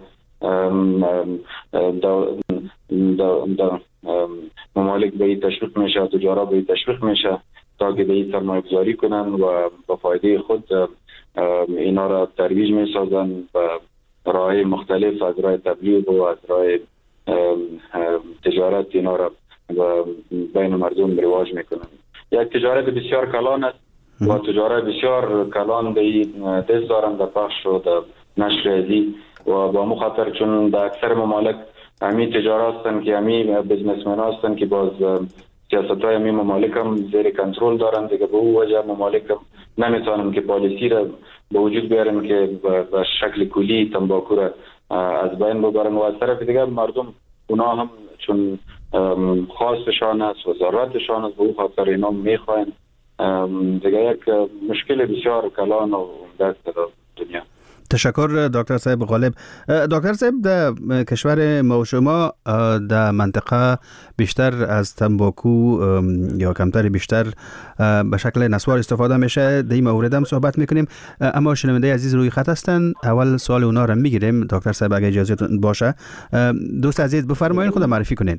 ممالک به این تشویق میشه، تجارا به این تشویق میشه تا که به این سرمایه گذاری کنن و با فایده خود اینا را ترویج میسازن و راه مختلف از راه تبلیغ و از راه تجارت اینا را بین مردم رواج میکنن. یک تجارت بسیار کلان است و تجارت بسیار کلان دست دارن در پخش و در نشر ازی و با مخاطر چون در اکثر ممالک همی تجارت هستن که همی بزنسمن هستن که باز سیاست های همی ممالک هم زیر کنترل دارن دیگه. به او وجه ممالک هم نمیتونن که پالیسی را به وجود بیارن که به شکل کلی تنباکو را از بین ببرن و از طرف دیگه مردم اونا هم چون خواستشان است و ضرورتشان است به او خاطر اینا میخواین دیگه. یک مشکل بسیار کلان و دست در دنیا. تشکر دکتر صاحب غالب. دکتر صاحب در کشور ما و شما در منطقه بیشتر از تنباکو یا کمتر بیشتر به شکل نسوار استفاده میشه، در این مورد هم صحبت میکنیم، اما شنونده عزیز روی خط هستن. اول سوال اونا رو میگیریم دکتر صاحب اگه اجازه باشه. دوست عزیز بفرمایید خود معرفی کنین.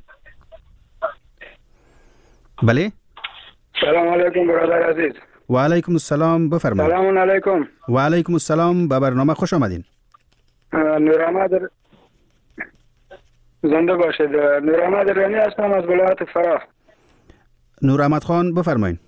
بله. سلام علیکم برادر عزیز. و علیکم السلام، بفرمایید. سلام علیکم. و علیکم السلام، به برنامه خوش آمدین. نورآمد زنده باشید. نورآمد رانی هستم از ولایت فراه. نورآمد خان بفرمایید.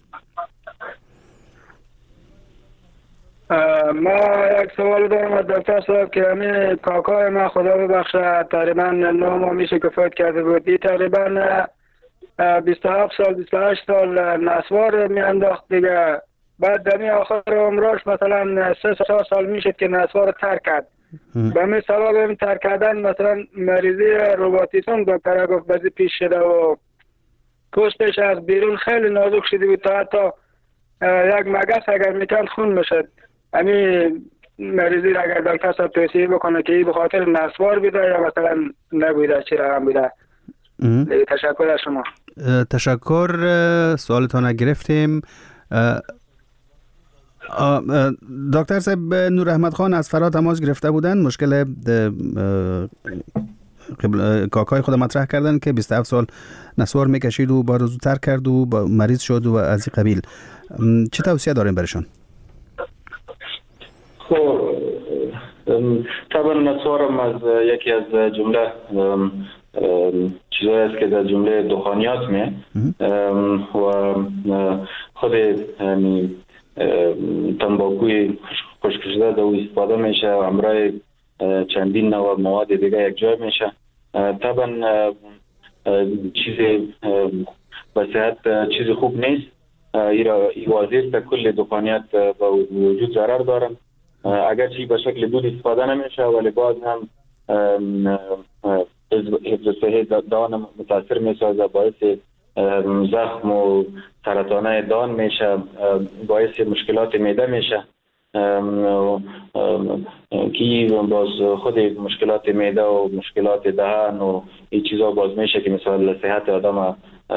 ما یک سوال دارم از دکتر صاحب که همین کاکای ما خدا ببخشه تقریبا 9 ماه میشه که فوت کرده بود. این تقریبا 27 سال 28 سال نسوار میانداخت دیگه. بعد دمی آخر عمرش مثلا 3 سال میشد که نسوار ترک کرد. به همین سبب این ترک کردن مثلا مریضی روماتیسم دکتر گفت بعضی پیش شده و پوستش از بیرون خیلی نازک شده بود تا حتی یک مگس اگر میکرد خون میشد. همین مریضی را اگر دکتر صاحب توصیه بکنه که به خاطر نسوار بیده یا مثلا نبوده چی رقم بیده. تشکر از شما. تشکر. سوالتان گرفتیم. دکتر صاحب نوراحمد خان از فرا تماس گرفته بودن، مشکل کاکای خود مطرح کردن که 27 سال نسوار میکشید و با روزو ترک کرد و مریض شد و از این قبیل. چه توصیه داریم برشان؟ خب طبعا نسوارم از یکی از جمله چیزایی است که در جمله دخانیات می و خود تنباکوی خشک شده در استفاده میشه و همراه چندین نوع مواد دیگه یک جای میشه. طبعا چیز به صحت چیز خوب نیست. این واضح تا کل دخانیات با وجود ضرر دارن، اگرچه به شکل دود استفاده نمیشه ولی باز هم حفظ صحت دان متاثر میسازه، باعث زخم و سرطانه دان میشه، باعث مشکلات معده میشه که باز خود مشکلات معده و مشکلات دهان و این چیزا باز میشه که مثلا صحت آدم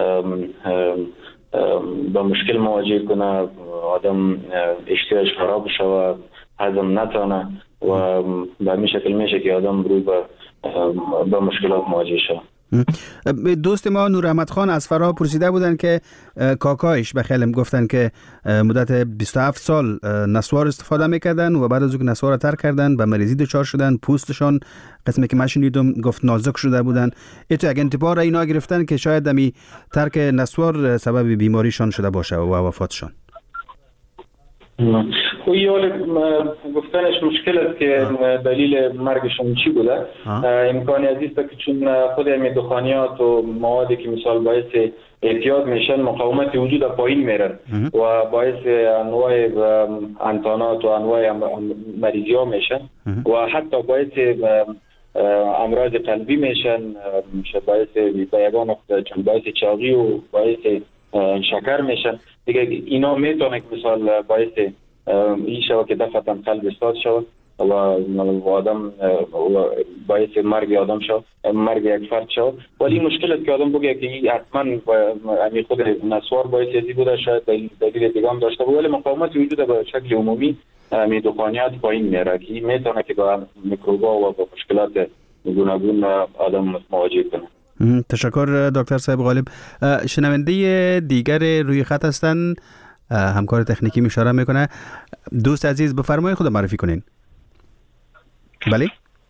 با مشکل مواجه کنه، آدم اشتهاش خراب شود، هضم نتونه و به همین شکل میشه که آدم روی با مشکلات مواجه شود. دوست ما نوراحمد خان از فرا پرسیده بودن که کاکایش به خیلم گفتن که مدت 27 سال نسوار استفاده میکردن و بعد از اون نسوار ترک کردن به مریضی دچار شدن، پوستشان قسمی که من شنیدم گفت نازک شده بودن. ایتو اگه انتباه را اینا گرفتن که شاید دمی ترک نسوار سبب بیماریشان شده باشه و وفاتشان. او یال گفتنش مشکل است که دلیل مرگشون چی بوده. امکانی عزیز که چون خود همین دخانیات و موادی که مثال باعث اعتیاد میشن مقاومت وجود پایین میرن و باعث انواع انتانات و انواع مریضی ها میشن و حتی باعث امراض قلبی میشن، باعث بیابان باعث چاقی و باعث شکر میشن دیگه. اینا میتونه که مثال باعث این شود که دفعتا قلب استاد شود و آدم باعث مرگ آدم شود، مرگ یک فرد شود. ولی مشکل است که آدم بگه که این حتما همین خود نسوار باعث ازی بوده، شاید دلیل دیگه هم داشته بود، ولی مقاومت وجود به شکل عمومی می دخانیات پایین میره که میتونه که با میکروبا و با مشکلات گوناگون آدم مواجه کنه. تشکر دکتر صاحب غالب. شنونده دیگر روی خط هستن، همکار تکنیکی اشاره میکنه. دوست عزیز بفرمایید خود معرفی کنین. بله.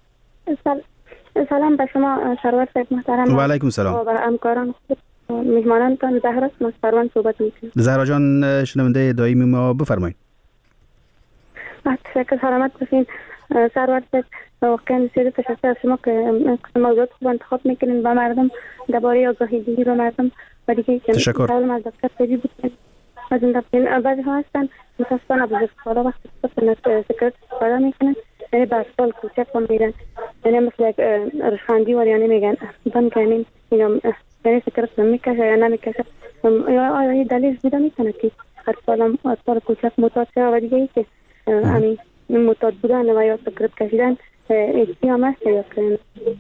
سلام به شما سرور صاحب محترم. و علیکم سلام. و همکاران میزبانانتان زهرا است، سروان صحبت میکنم. زهرا جان شنونده دائمی ما، بفرمایید. تشکر، سلامت باشین سرور صاحب. واقعا بسیار تشکر از شما که موضوعات خوب انتخاب میکنین و مردم درباره آگاهی دهی به مردم و دیگه تشکر. سوال از دکتر سیدی بودن از این دفعه بعضی ها هستن متاسفانه بزرگسالا وقتی سکرت استفاده میکنن، یعنی به اطفال کوچک هم میرن، یعنی مثل یک رشخندی و یعنی میگن بند کنیم اینا، یعنی سکرت میکشه یا نمیکشه. آیا دلیل بوده میتونه که اطفال کوچک معتاد شه و دیگه ای که همین معتاد بودن و یا سکرت کشیدن اجتیام است یا که.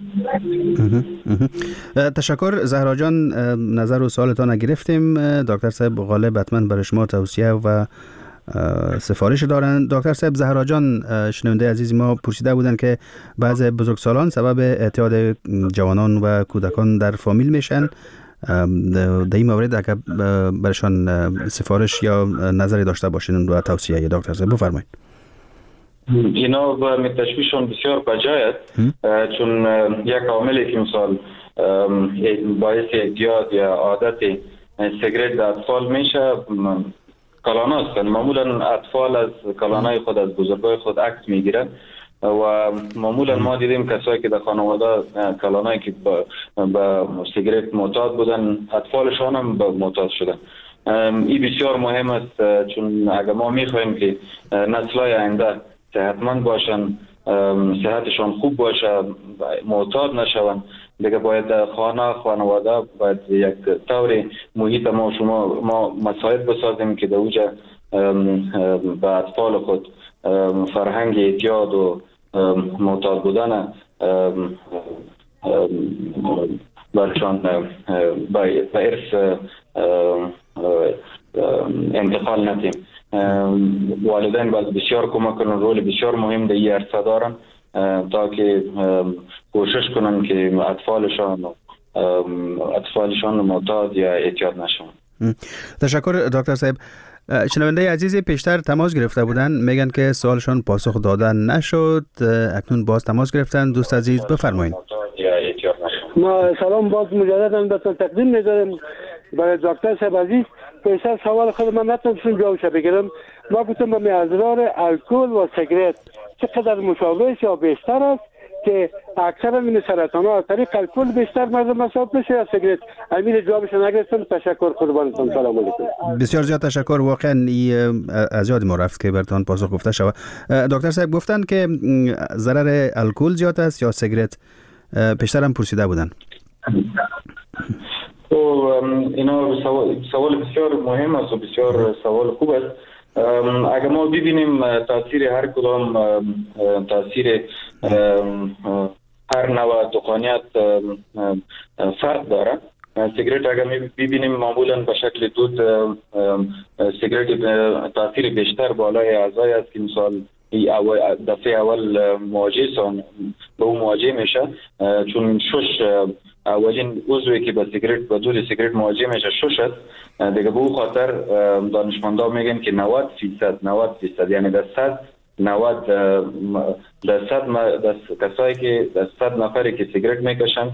تشکر زهرا جان، نظر و سوالتان گرفتیم. دکتر صاحب غالب حتما برای شما توصیه و سفارش دارن. دکتر صاحب، زهرا جان شنونده عزیز ما پرسیده بودن که بعض بزرگسالان سبب اعتیاد جوانان و کودکان در فامیل میشن. در این مورد اگر برشان سفارش یا نظری داشته باشین و توصیه دکتر صاحب بفرمایید. اینا به تشویشون بسیار بجاید، چون یک عاملی که مثال باعث اعتیاد یا عادت سیگرت در اطفال میشه کلانا هستن. معمولا اطفال از کلانای خود از بزرگای خود عکس میگیرن و معمولا ما دیدیم کسایی که در خانواده کلانایی که به سیگرت معتاد بودن اطفالشان هم به معتاد شدن. این بسیار مهم است، چون اگر ما میخوایم که نسل‌های آینده صحتمند باشن، صحتشان خوب باشه، معتاد نشون، دیگه باید خانواده باید یک طور محیط ما مساعد بسازیم که در اوجه به اطفال خود فرهنگ اعتیاد و معتاد بودن برشان به ارث انتقال ندیم. والدین باید بسیار کمک کنن، رول بسیار مهم در این عرصه دارن تا که کوشش کنن که اطفالشان معتاد یا اعتیاد نشون. تشکر دکتر صاحب. شنونده عزیز پیشتر تماس گرفته بودن، میگن که سوالشان پاسخ دادن نشد، اکنون باز تماس گرفتن. دوست عزیز بفرمایید. ما سلام باز مجددا بهتون تقدیم می‌ذارم برای دکتر صاحب عزیز. پیشتر سوال خود من نتونستم جوابش بگیرم. ما گفتم به اضرار الکل و سیگرت چقدر مشابه است یا بیشتر است که اکثر این سرطان‌ها از طریق الکل بیشتر مردم مصاب میشه یا سیگرت؟ همین جوابش نگرفتم. تشکر، قربانتون. سلام علیکم. بسیار زیاد تشکر. واقعا از یاد ما رفت که براتون پاسخ گفته شود. دکتر صاحب گفتن که ضرر الکل زیاد است یا سیگرت؟ پیشتر هم پرسیده بودن. اینا سوال بسیار مهم است و بسیار سوال خوب است. اگر ما ببینیم تاثیر هر کدام، تاثیر هر نوع دخانیات فرق داره. سیگرت اگر ببینیم معمولا به شکل دود سیگرت تاثیر بیشتر بالای اعضای است که مثال دفعه اول مواجه به اون مواجه میشه، چون شش اولین عضوی که به دود سیگرت مواجه میشه شش است. دیگه به اون خاطر دانشمندا میگن که 90% یعنی در 100 کسایی که در 100 نفری که سیگرت میکشن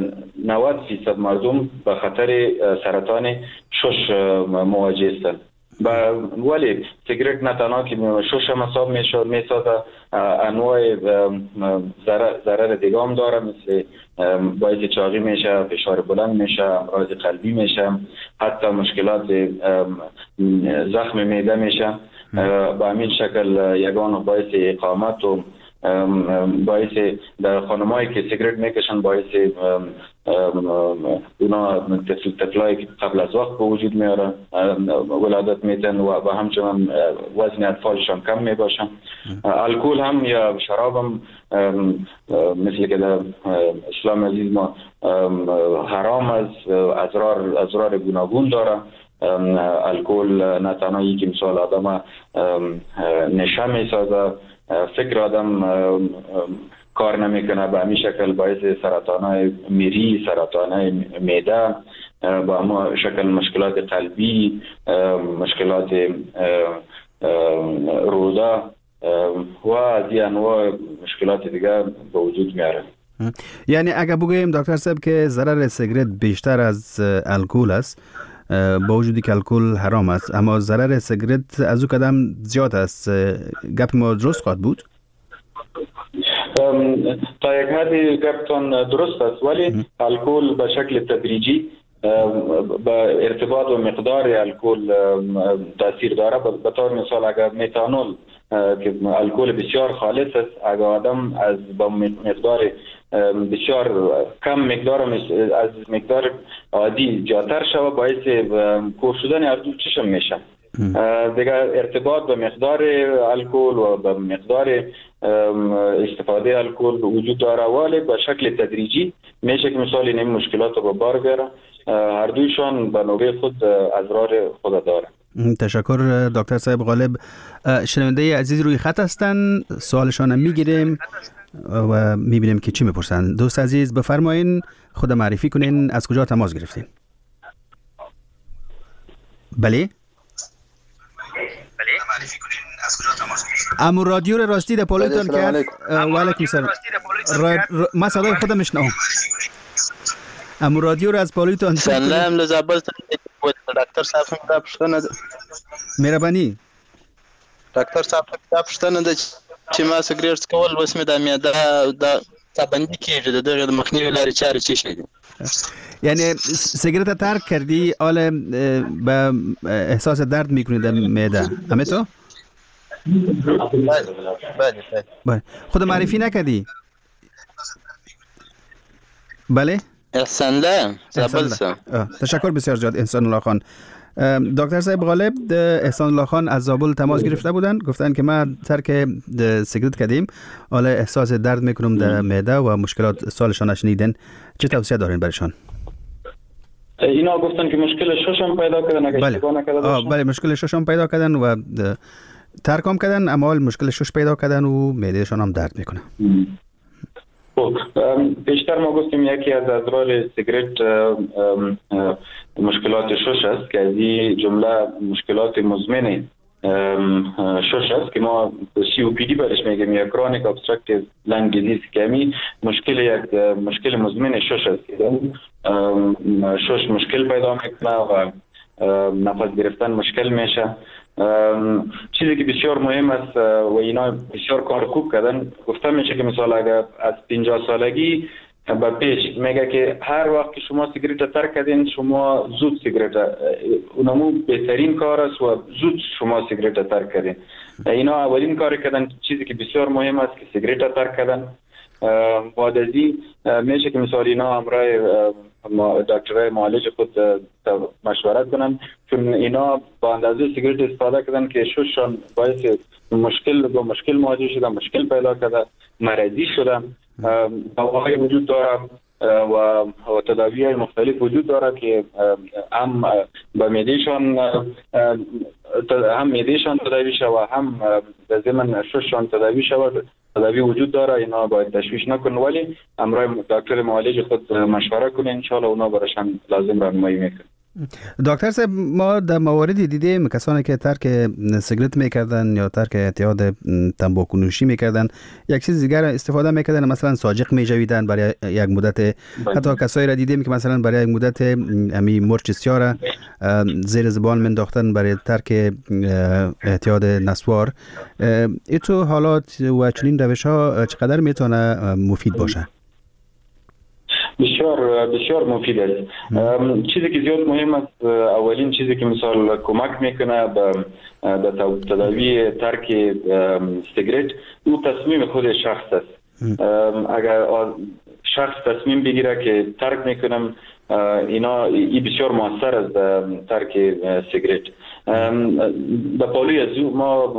90% مردم به خطر سرطان شش مواجه هستند. ولی سیگرت نه تنها که شش هم حساب میسازه، انواع ضرر دیگه هم داره، مثل باعث چاقی میشه، فشار بلند میشه، امراض قلبی میشه، حتی مشکلات زخم معده میشه. به همین شکل یگان باعث اقامت و باعث در خانمایی که سیگرت میکشن باعث اونا طفلایی که قبل از وقت به وجود میارن ولادت میتن و همچنان وزن اطفالشان کم میباشن. الکل هم یا شراب هم مثل که در اسلام عزیز ما حرام است، اضرار گوناگون داره. الکل نه تنها یک مثال آدم نشه میسازه، فکر آدم کار نمیکنه، به همین شکل باعث سرطانای میری، سرطانای معده، با همه شکل مشکلات قلبی، مشکلات روده و از این انواع مشکلات دیگه به وجود میاره. یعنی اگر بگوییم دکتر صاحب که ضرر سیگرت بیشتر از الکل است، با وجودی که الکل حرام است، اما ضرر سیگرت از او قدم زیاد است، گپ ما درست خواهد بود؟ تا یک حدی گپتان درست است، ولی الکل به شکل تدریجی به ارتباط و مقدار الکل تاثیر داره. به طور مثال اگر میتانول که الکل بسیار خالص است، اگر آدم از با مقدار بسیار کم مقدار از مقدار عادی جاتر شود، باعث کور شدن اردو چشم میشه. دیگه ارتباط به مقدار الکل و به مقدار استفاده الکل وجود داره، ولی به شکل تدریجی میشه که مثال این مشکلات رو به بار بیاره. هر دویشان به نوبه خود اضرار خود داره. تشکر دکتر صاحب غالب. شنونده عزیز روی خط هستن، سوالشان میگیریم و میبینیم که چی میپرسن. دوست عزیز بفرمایین، خود معرفی کنین، از کجا تماس گرفتین؟ بله؟ امو رادیو رو راستی در پالوتان کرد. و علیکم سلام. ما صدای خودم میشنوم. امو رادیو رو از پالوتان سلام لزابل دکتر صاحب دا پښتنه مهرباني دکتر صاحب دا پښتنه د چې ما سګریټ کول بس مې د معده د تابندی کېږي د مخنیوي لارې چارې چی شي. یعنی سیگرت ترک کردی حالا به احساس درد میکنی در معده، همه تو؟ بله. خود معرفی نکردی؟ بله؟ احسان الله زابلسم. تشکر بسیار زیاد احسان الله خان. دکتر صاحب غالب احسان الله خان از زابل تماس گرفته بودن، گفتن که ما ترک سیگرت کردیم، حالا احساس درد میکنم در معده و مشکلات سالشان شنیدن. چه توصیه دارین برشان؟ اینا گفتن که مشکل ششم پیدا کردن، اگه اشتباه نکرده بله مشکل ششم پیدا کردن و ترک هم کردن، اما مشکل شش پیدا کردن و معدهشان هم درد میکنه. بیشتر ما گفتیم یکی از اضرار سیگرت مشکلات شش است که از این جمله مشکلات مزمن شش است که ما COPD برش میگیم یا کرونیک ابستراکتیو لنگ دیزیز که همین مشکل مزمن شش است که شش مشکل پیدا میکنه و نفس گرفتن مشکل میشه. چیزی که بسیار مهم است و اینا بسیار کار خوب کردن، گفته میشه که مثلا اگر از 50 سالگی به پیش میگه که هر وقت که شما سیگرت ترک کردین شما زود سیگرت اونمو بهترین کار است و زود شما سیگرت ترک کردین. اینا اولین کار کردن، چیزی که بسیار مهم است که سیگرت ترک کردن. بعد از این میشه که مثلا اینا همراه دکترای معالج خود مشورت کنن، چون اینا با اندازه سیگرت استفاده کردن که شششان باعث مشکل مواجه شدن، مشکل پیدا کرده، مرضی شدن. دواهای وجود داره و تداوی‌های مختلف وجود داره که هم به معدهشان تداوی شود و هم به ضمن شششان تداوی شود. تداوی وجود داره، اینا باید تشویش نکنن، ولی همراه دکتر معالج خود مشوره کنن، ان شاء الله اونا براشون لازم راهنمایی میکنه. دکتر صاحب، ما در مواردی دیدیم کسانی که ترک سیگرت میکردن یا ترک اعتیاد تنباکو نوشی میکردن یک چیز دیگر استفاده میکردن، مثلا ساجق میجویدن برای یک مدت. حتی کسایی را دیدیم که مثلا برای یک مدت امی مرچ سیاه زیر زبان منداختن برای ترک اعتیاد نسوار. ایتو حالات و چنین روش ها چقدر میتونه مفید باشه؟ بسیار مفید است. چیزی که زیاد مهم است، اولین چیزی که مثال کمک میکنه به تداوی ترک سیگرت، او تصمیم خود شخص است. اگر شخص تصمیم بگیره که ترک میکنم، این بسیار موثر است ترک سیگرت. به پالوی از او ما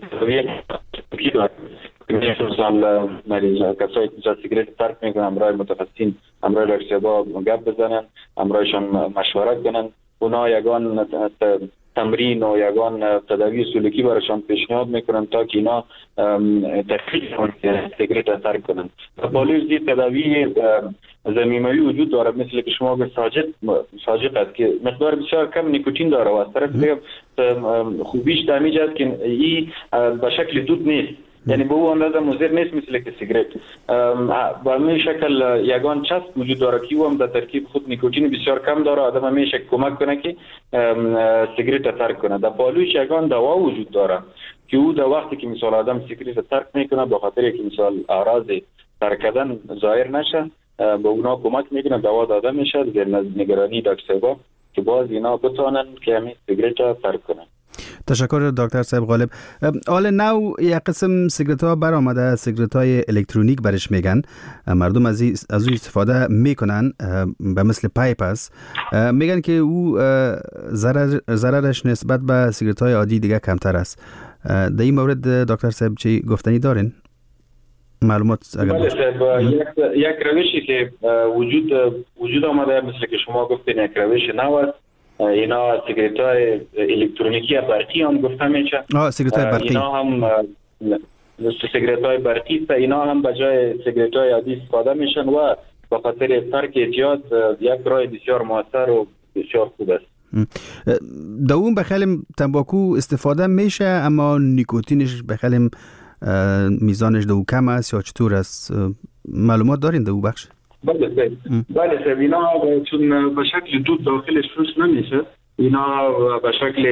مثلا مریض کسایی که سیگرت ترک میکنن همراه متخصصین، همراه لکسیبا گپ بزنن، همراهشان مشورت کنن، اونا یگان تمرین و یگان تداوی سلوکی برایشان پیشنهاد میکنن تا که اینا ترکیب سیگرت ترک کنن. بالای زیر تداوی ضمیموی وجود داره، مثل که شما به ساجق است که مقدار بسیار کم نیکوتین داره و از طرف دیگه خوبیش دمیج است که این به شکل دود نیست، یعنی به اون اندازه مضر نیست مثل که سیگرت. به همین شکل یگان چسب وجود داره که او هم در ترکیب خود نیکوتین بسیار کم داره. آدم همین شکل کمک کنه که سیگرت ترک کنه. در پالویش یگان دوا وجود داره که او در وقتی که مثال آدم سیگرت ترک میکنه به خاطر که مثال اعراض ترک کردن ظاهر نشه، به اونا کمک میکنه، دوا داده میشه زیر نگرانی دکتر که باز اینا بتونن که همین سیگرت ترک کنن. تشکر دکتر صاحب غالب. حال نو یک قسم سیگرت ها برآمده، سیگرت های الکترونیک برش میگن، مردم از او استفاده میکنن، به مثل پایپ است. میگن که او ضررش نسبت به سیگرت های عادی دیگه کمتر است. در این مورد دکتر صاحب چی گفتنی دارین؟ معلومات اگر بله صاحب، یک روشی که وجود آمده مثل که شما گفتین، یک روش نو است. اینا سیگرت های الکترونیکی برقی هم گفته میشه. سیگرت های برقی. اینا هم سیگرت های برقی است. اینا هم به جای سیگرت های عادی استفاده میشن و به خاطر ترک اعتیاد یک راه بسیار موثر و بسیار خوب است. دوم بخیلی تنباکو استفاده میشه، اما نیکوتینش بخیلی میزانش دو کم است یا چطور است؟ معلومات دارین دو بخش؟ بله صاحب، اینا چون به شکل دود داخلش روش نمیشه، اینا به شکل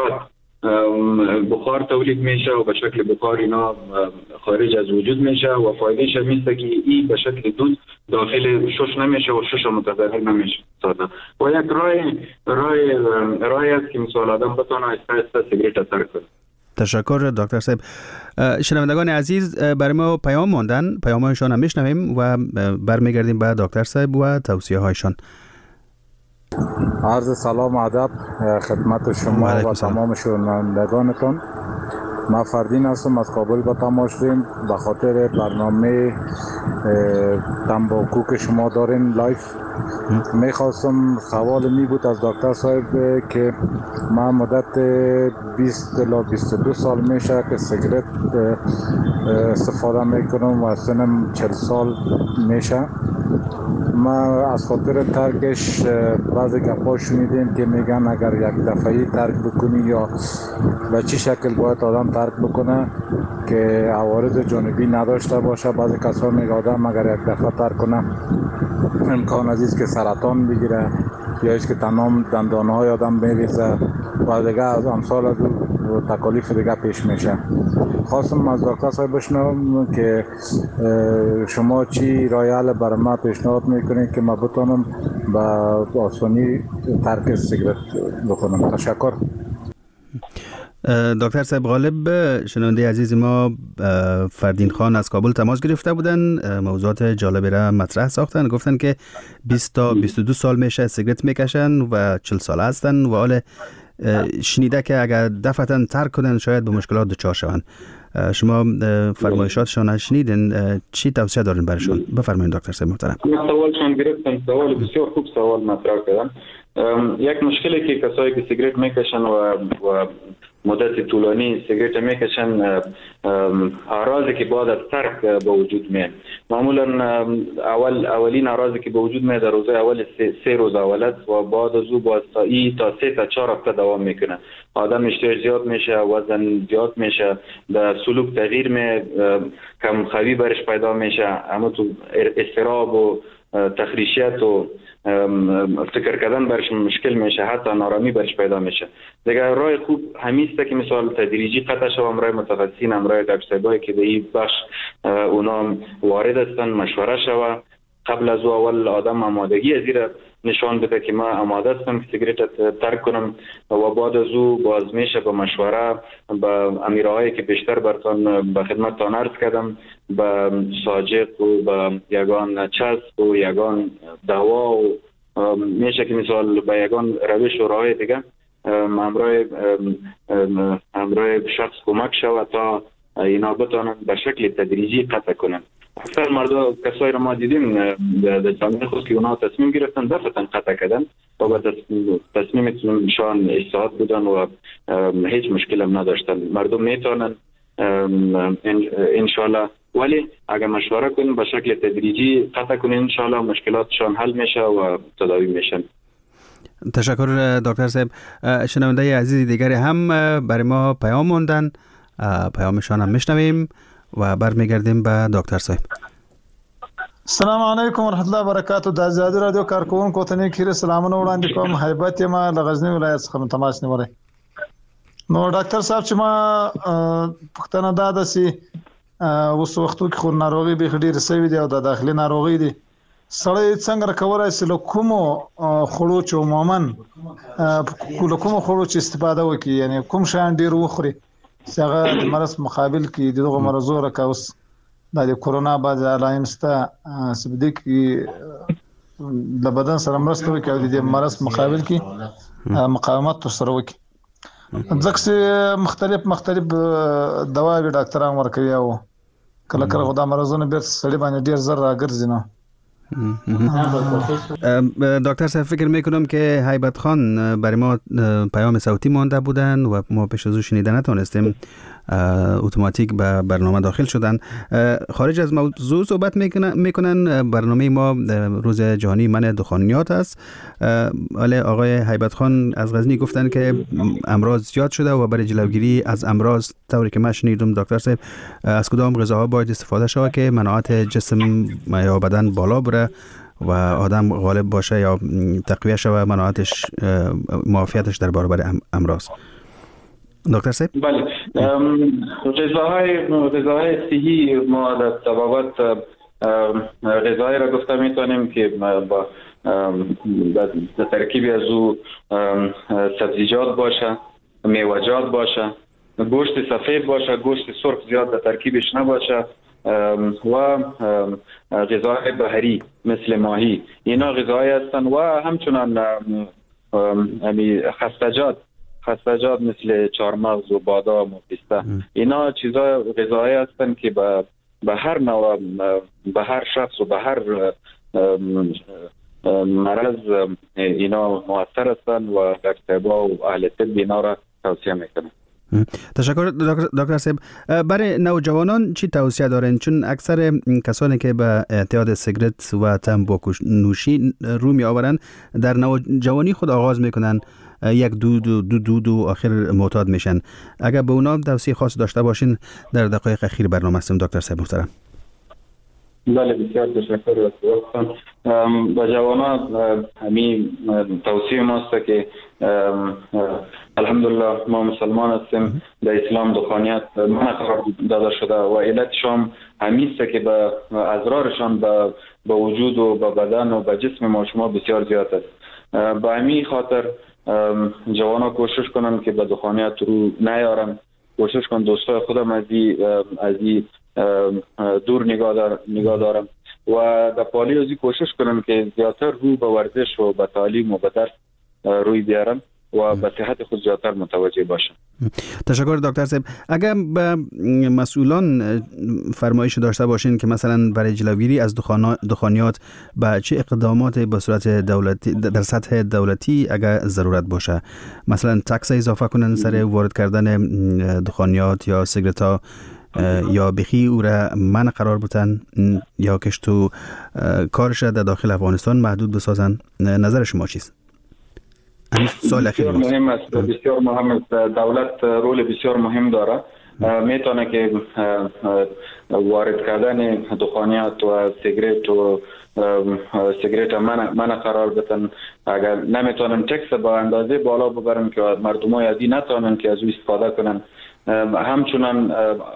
بخار تولید میشه و به شکل بخار اینا خارج از وجود میشه و فایدهش میشه که این به شکل دود داخل شش نمیشه و شش متضرر نمیشه ساده. و یک راه است که مثال آدم بتونه آهسته سیگرت ترک کنه. تشکر دکتر صاحب. شنوندگان عزیز، برای ما پیام ماندن، پیام‌هایشان هم میشنویم و برمیگردیم به دکتر صاحب و توصیه هایشان. عرض سلام و ادب خدمت شما و تمام شنوندگانتان. من فردین هستم از کابل به تماس شدیم به خاطر برنامه تنباکو که شما دارین لایف. میخواستم سوال می بود از دکتر صاحب که من مدت 20 تا 22 سال میشه که سیگرت استفاده میکنم و سنم 40 سال میشه. ما از خاطر ترکش بعضی گپا شنیدیم که میگن اگر یک دفعی ترک بکنی یا به چی شکل باید آدم ترک بکنه که عوارض جانبی نداشته باشه. بعضی کسا میگه آدم اگر یک دفعه ترک کنه امکان عزیز که سرطان بگیره یا که تمام دندانهای آدم بریزه و دیگه از امثال از تکالیف دیگه پیش میشه. خواستم از دکتر صاحب بشنوم که شما چی راه حل برای ما پیشنهاد میکنید که ما بتونم به آسانی ترک سیگرت بکنم. تشکر. دکتر صاحب غالب، شنونده عزیز ما فردین خان از کابل تماس گرفته بودن، موضوعات جالبی را مطرح ساختن. گفتن که 20 تا 22 سال میشه سیگرت میکشن و 40 سال هستن و حال شنیده که اگر دفعتاً ترک کنن شاید به مشکلات دچار شوند. شما فرمایشاتشان شنیدین، چی توصیه دارین برشون؟ بفرمایید دکتر صاحب محترم. سوالشون گرفتم، سوال بسیار خوب سوال مطرح کردن. یک مشکلی که کسایی که سیگرت میکشن و مدت طولانی سیگریت میکشن اعراضی که بعد از ترک به وجود میاد. معمولا اولین اعراضی که به وجود میاد در روز اول 3 روز اول است و بعد از او تا 3 تا 4 هفته دوام میکنه. آدم اشتها زیاد میشه، وزن زیاد میشه، در سلوک تغییر می، کم خوابی برش پیدا میشه، اما تو اضطراب و تخریشیت و فکر کردن برش مشکل میشه، حتی نارامی برش پیدا میشه. دیگه راه خوب همیسته که مثال تدریجی قطع شو، امرای متخصصین، امرای دکترای که به این بخش اونا وارد هستن مشوره شوه. قبل از اول آدم آمادگی از این نشان بده که ما آماده هستم که سیگریت ترک کنم و بعد از او باز میشه به مشوره با امیرهایی که بیشتر برتان به خدمتتان عرض کردم، به ساجق و به یگان چسب و یگان دوا و میشه که مثال به یگان روش و راه دیگه امرای شخص کمک شود تا اینا بتانن به شکل تدریجی قطع کنن. اکثر مردم کسایی رو ما دیدیم در جامعه خود که اونا تصمیم گرفتن دفعتاً قطع کردن و به تصمیمشان اجتهاد بودن و هیچ مشکل هم نداشتن. مردم میتونن انشالله، ولی اگر مشوره کنیم به شکل تدریجی قطع کنیم انشالله مشکلاتشان حل میشه و تداوی میشن. تشکر دکتر صاحب. شنونده عزیز دیگری هم برای ما پیام موندن، پیامشان هم میشنویم و برمیگردیم به دکتر صاحب. السلام علیکم ورحمت الله وبرکاتہ. د آزادی رادیو کارکونکو ته نیک سلامونه وړاندې کوم. هیبت ما له غزنی ولایت څخه تماس نیولای. نو ډاکټر صاحب چې ما پښتنه دا د سي اوس وختو کې خو ناروغي به ډېر سوي دي او د داخلي ناروغي دي. سړی څنګه رکورای سي له کومو خړو چې عموما کومو خړو چې استفاده وکړي، یعنی کوم شان ډېر وخوري څنګه د مرض مقابل کې دغه مرزو راکوس د کورونا بعد علائم ستا سبدي کې د بدن سره مرسته وکړي او د مرض مقابل کې مقاومت سره وکړي. ځکه مختلف دواوی ډاکټران ورکوي او کله کله خو دا مرزونه به سړي باندې ډیر زر راګرځي. نو دکتر صاحب فکر میکنم که هیبت خان برای ما پیام صوتی مانده بودن و ما پیش از او شنیده نتونستیم، اتوماتیک به برنامه داخل شدن. خارج از موضوع صحبت میکنن. برنامه ما روز جهانی منع دخانیات است. ولی آقای هیبت خان از غزنی گفتن که امراض زیاد شده و برای جلوگیری از امراض طوری که من شنیدم دکتر صاحب از کدام غذاها باید استفاده شود که مناعت جسم یا بدن بالا بره و آدم غالب باشه یا تقویه شود مناعتش معافیتش در برابر امراض. دکتر صاحب بله، غذاهای صحی ما در طبابت غذایی را گفته میتونیم که با ترکیبی از او سبزیجات باشه، میوه‌جات باشه، گوشت سفید باشه، گوشت سرخ زیاد در ترکیبش نباشه و غذاهای بحری مثل ماهی. اینا غذایی هستند و همچنان خستجات مثل چارمغز و بادام و پیسته. اینا چیزا غذایی هستند که به هر نوع، به هر شخص و به هر مرض اینا مؤثر هستند و طبا و اهل طب اینا را توصیه میکنند. تشکر دکتر صاحب. برای نوجوانان چی توصیه دارین؟ چون اکثر کسانی که به اعتیاد سیگرت و تنباکو نوشی رو می آورند در نوجوانی خود آغاز میکنن، یک دو آخر معتاد میشن. اگر به اونا توصیه خاص داشته باشین در دقایق اخیر برنامه هستیم دکتر صاحب محترم. بله بسیار تشکر از وقتتان. با جوانان همین توصیه ماست که الحمدلله ما مسلمان هستیم، در اسلام دخانیت منع قرار داده شده و علتشان همیست که به اضرارشان به وجود و به بدن و به جسم ما شما بسیار زیاد است. به همین خاطر جوانا کوشش کنن که به دخانیت رو نیارن، کوشش کن دوستای خودم از دور نگاه دارم و در پالی ازی کوشش کنن که زیادتر رو به ورزش و به تعلیم و به درس روی بیارن و به صحت خود زیادتر متوجه باشن. تشکر دکتر صاحب. اگر به مسئولان فرمایش داشته باشین که مثلا برای جلوگیری از دخانیات به چه اقدامات به صورت دولتی در سطح دولتی اگر ضرورت باشه، مثلا تکس اضافه کنن سر وارد کردن دخانیات یا سیگارت ها، یا بخی او را منع قرار بودن، یا کش تو کارش در داخل افغانستان محدود بسازن، نظر شما چیست؟ بسیار مهم است. بسیار مهم است. دولت رول بسیار مهم داره. میتونه که وارد کردن دخانیات و سیگریت منع قرار بدن. اگر نمیتونن تکس با اندازه بالا ببرن که مردم های عادی نتونن که از او استفاده کنن، همچنان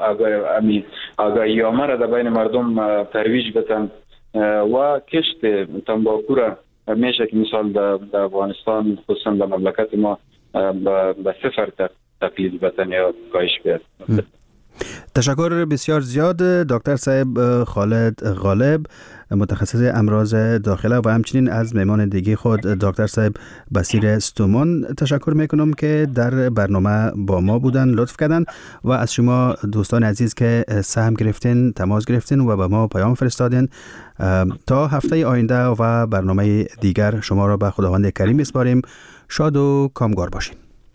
آگاهی عامه را در بین مردم ترویج بدن و کشت تنباکو را میشه که مثال در افغانستان خصوصا در مملکت ما به صفر تقلیل بدن یا کاهش بیاد. تشکر بسیار زیاد دکتر صاحب خالد غالب، متخصص امراض داخله، و همچنین از مهمان دیگه خود دکتر صاحب بصیر استومان تشکر میکنم که در برنامه با ما بودن، لطف کردن، و از شما دوستان عزیز که سهم گرفتین، تماس گرفتین و به ما پیام فرستادین. تا هفته آینده و برنامه دیگر شما را به خداوند کریم میسپاریم. شاد و کامگار باشین.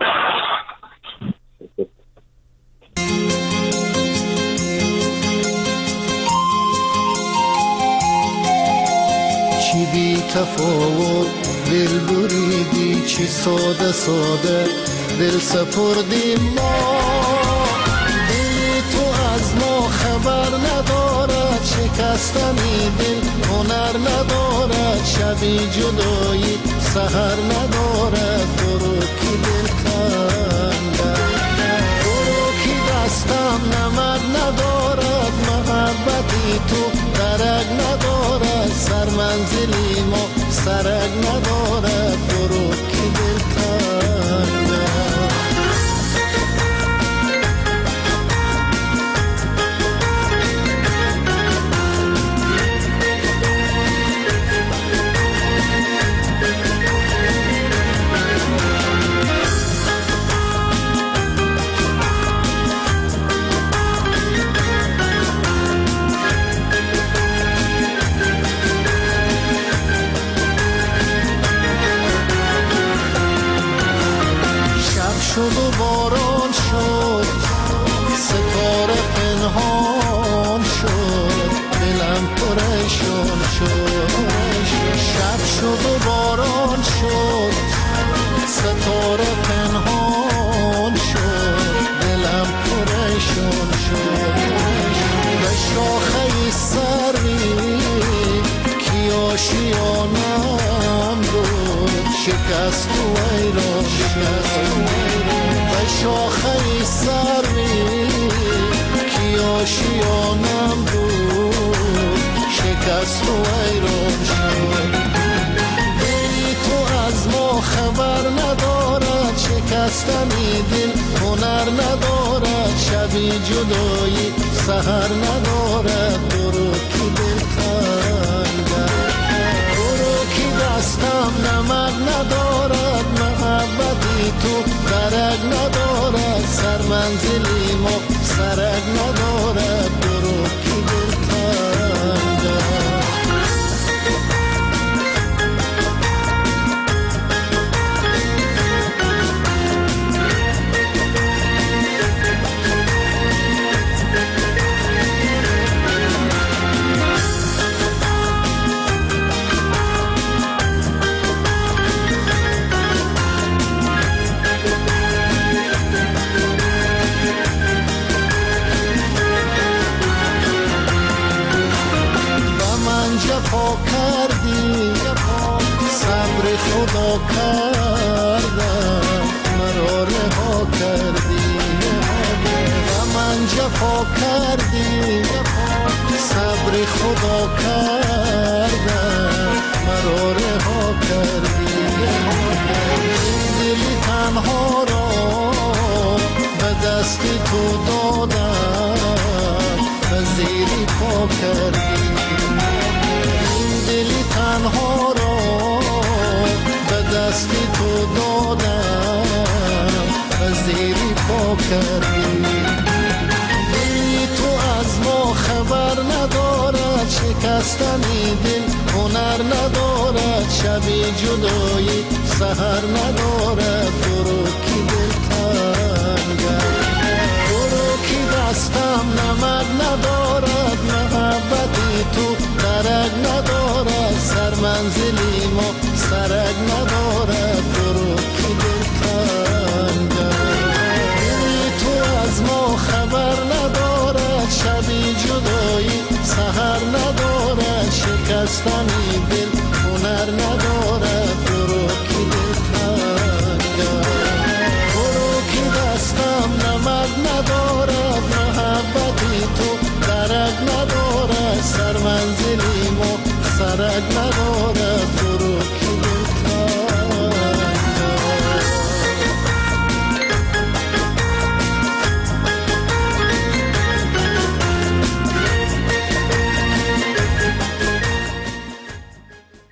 چی بی تفاوت دل بریدی، چی ساده ساده دل سپردیم ما. دل تو از ما خبر ندارد، شکستنی دل هنر ندارد، شبی جدایی سحر ندارد. برو کی دل خنده، برو کی دستم نمد ندارد، محبتی تو درک ندارد، سر منزلی ما سرک ندارد. برو کی دل خنده. شد و باران شد، ستاره پنهان شد، دلم پریشان شد. شب شد و باران شد، ستاره پنهان شد، دلم پریشان شد. به شاخه سری کی آشیانم بود، شکست و ایران شد. به شاخه سری کی آشیانم بود، شکست و ایران شد. دلی تو از ما خبر ندارد، شکستنی دل هنر ندارد، شبی جدایی سحر ندارد. برو کی دل خنده، برو کی دستم نمک ندارد، محبتی تو درک ندارد، سر منزلی ما سرک ندارد. برو کی دل خنده. جفا کردی، صبر خدا کردم، مرا رها کردی. و من جفا کردی، صبر خدا کردم، مرا رها کردی. دل تنها را به دست تو دادم، به زیر پا کردی. دلی تنها را به دست تو دادم، پا کردی. دلی تو از ما خبر ندارد، شکستنی دل هنر ندارد، شبی جدایی سحر ندارد. برو کی دل تنگم، برو کی دستم نمک ندارد، محبتی تو درک ندارد، سر منزلی ما سرک ندارد. برو کی دل تنگم، دلی تو از ما خبر ندارد، شبی جدایی سحر ندارد، شکستنی دل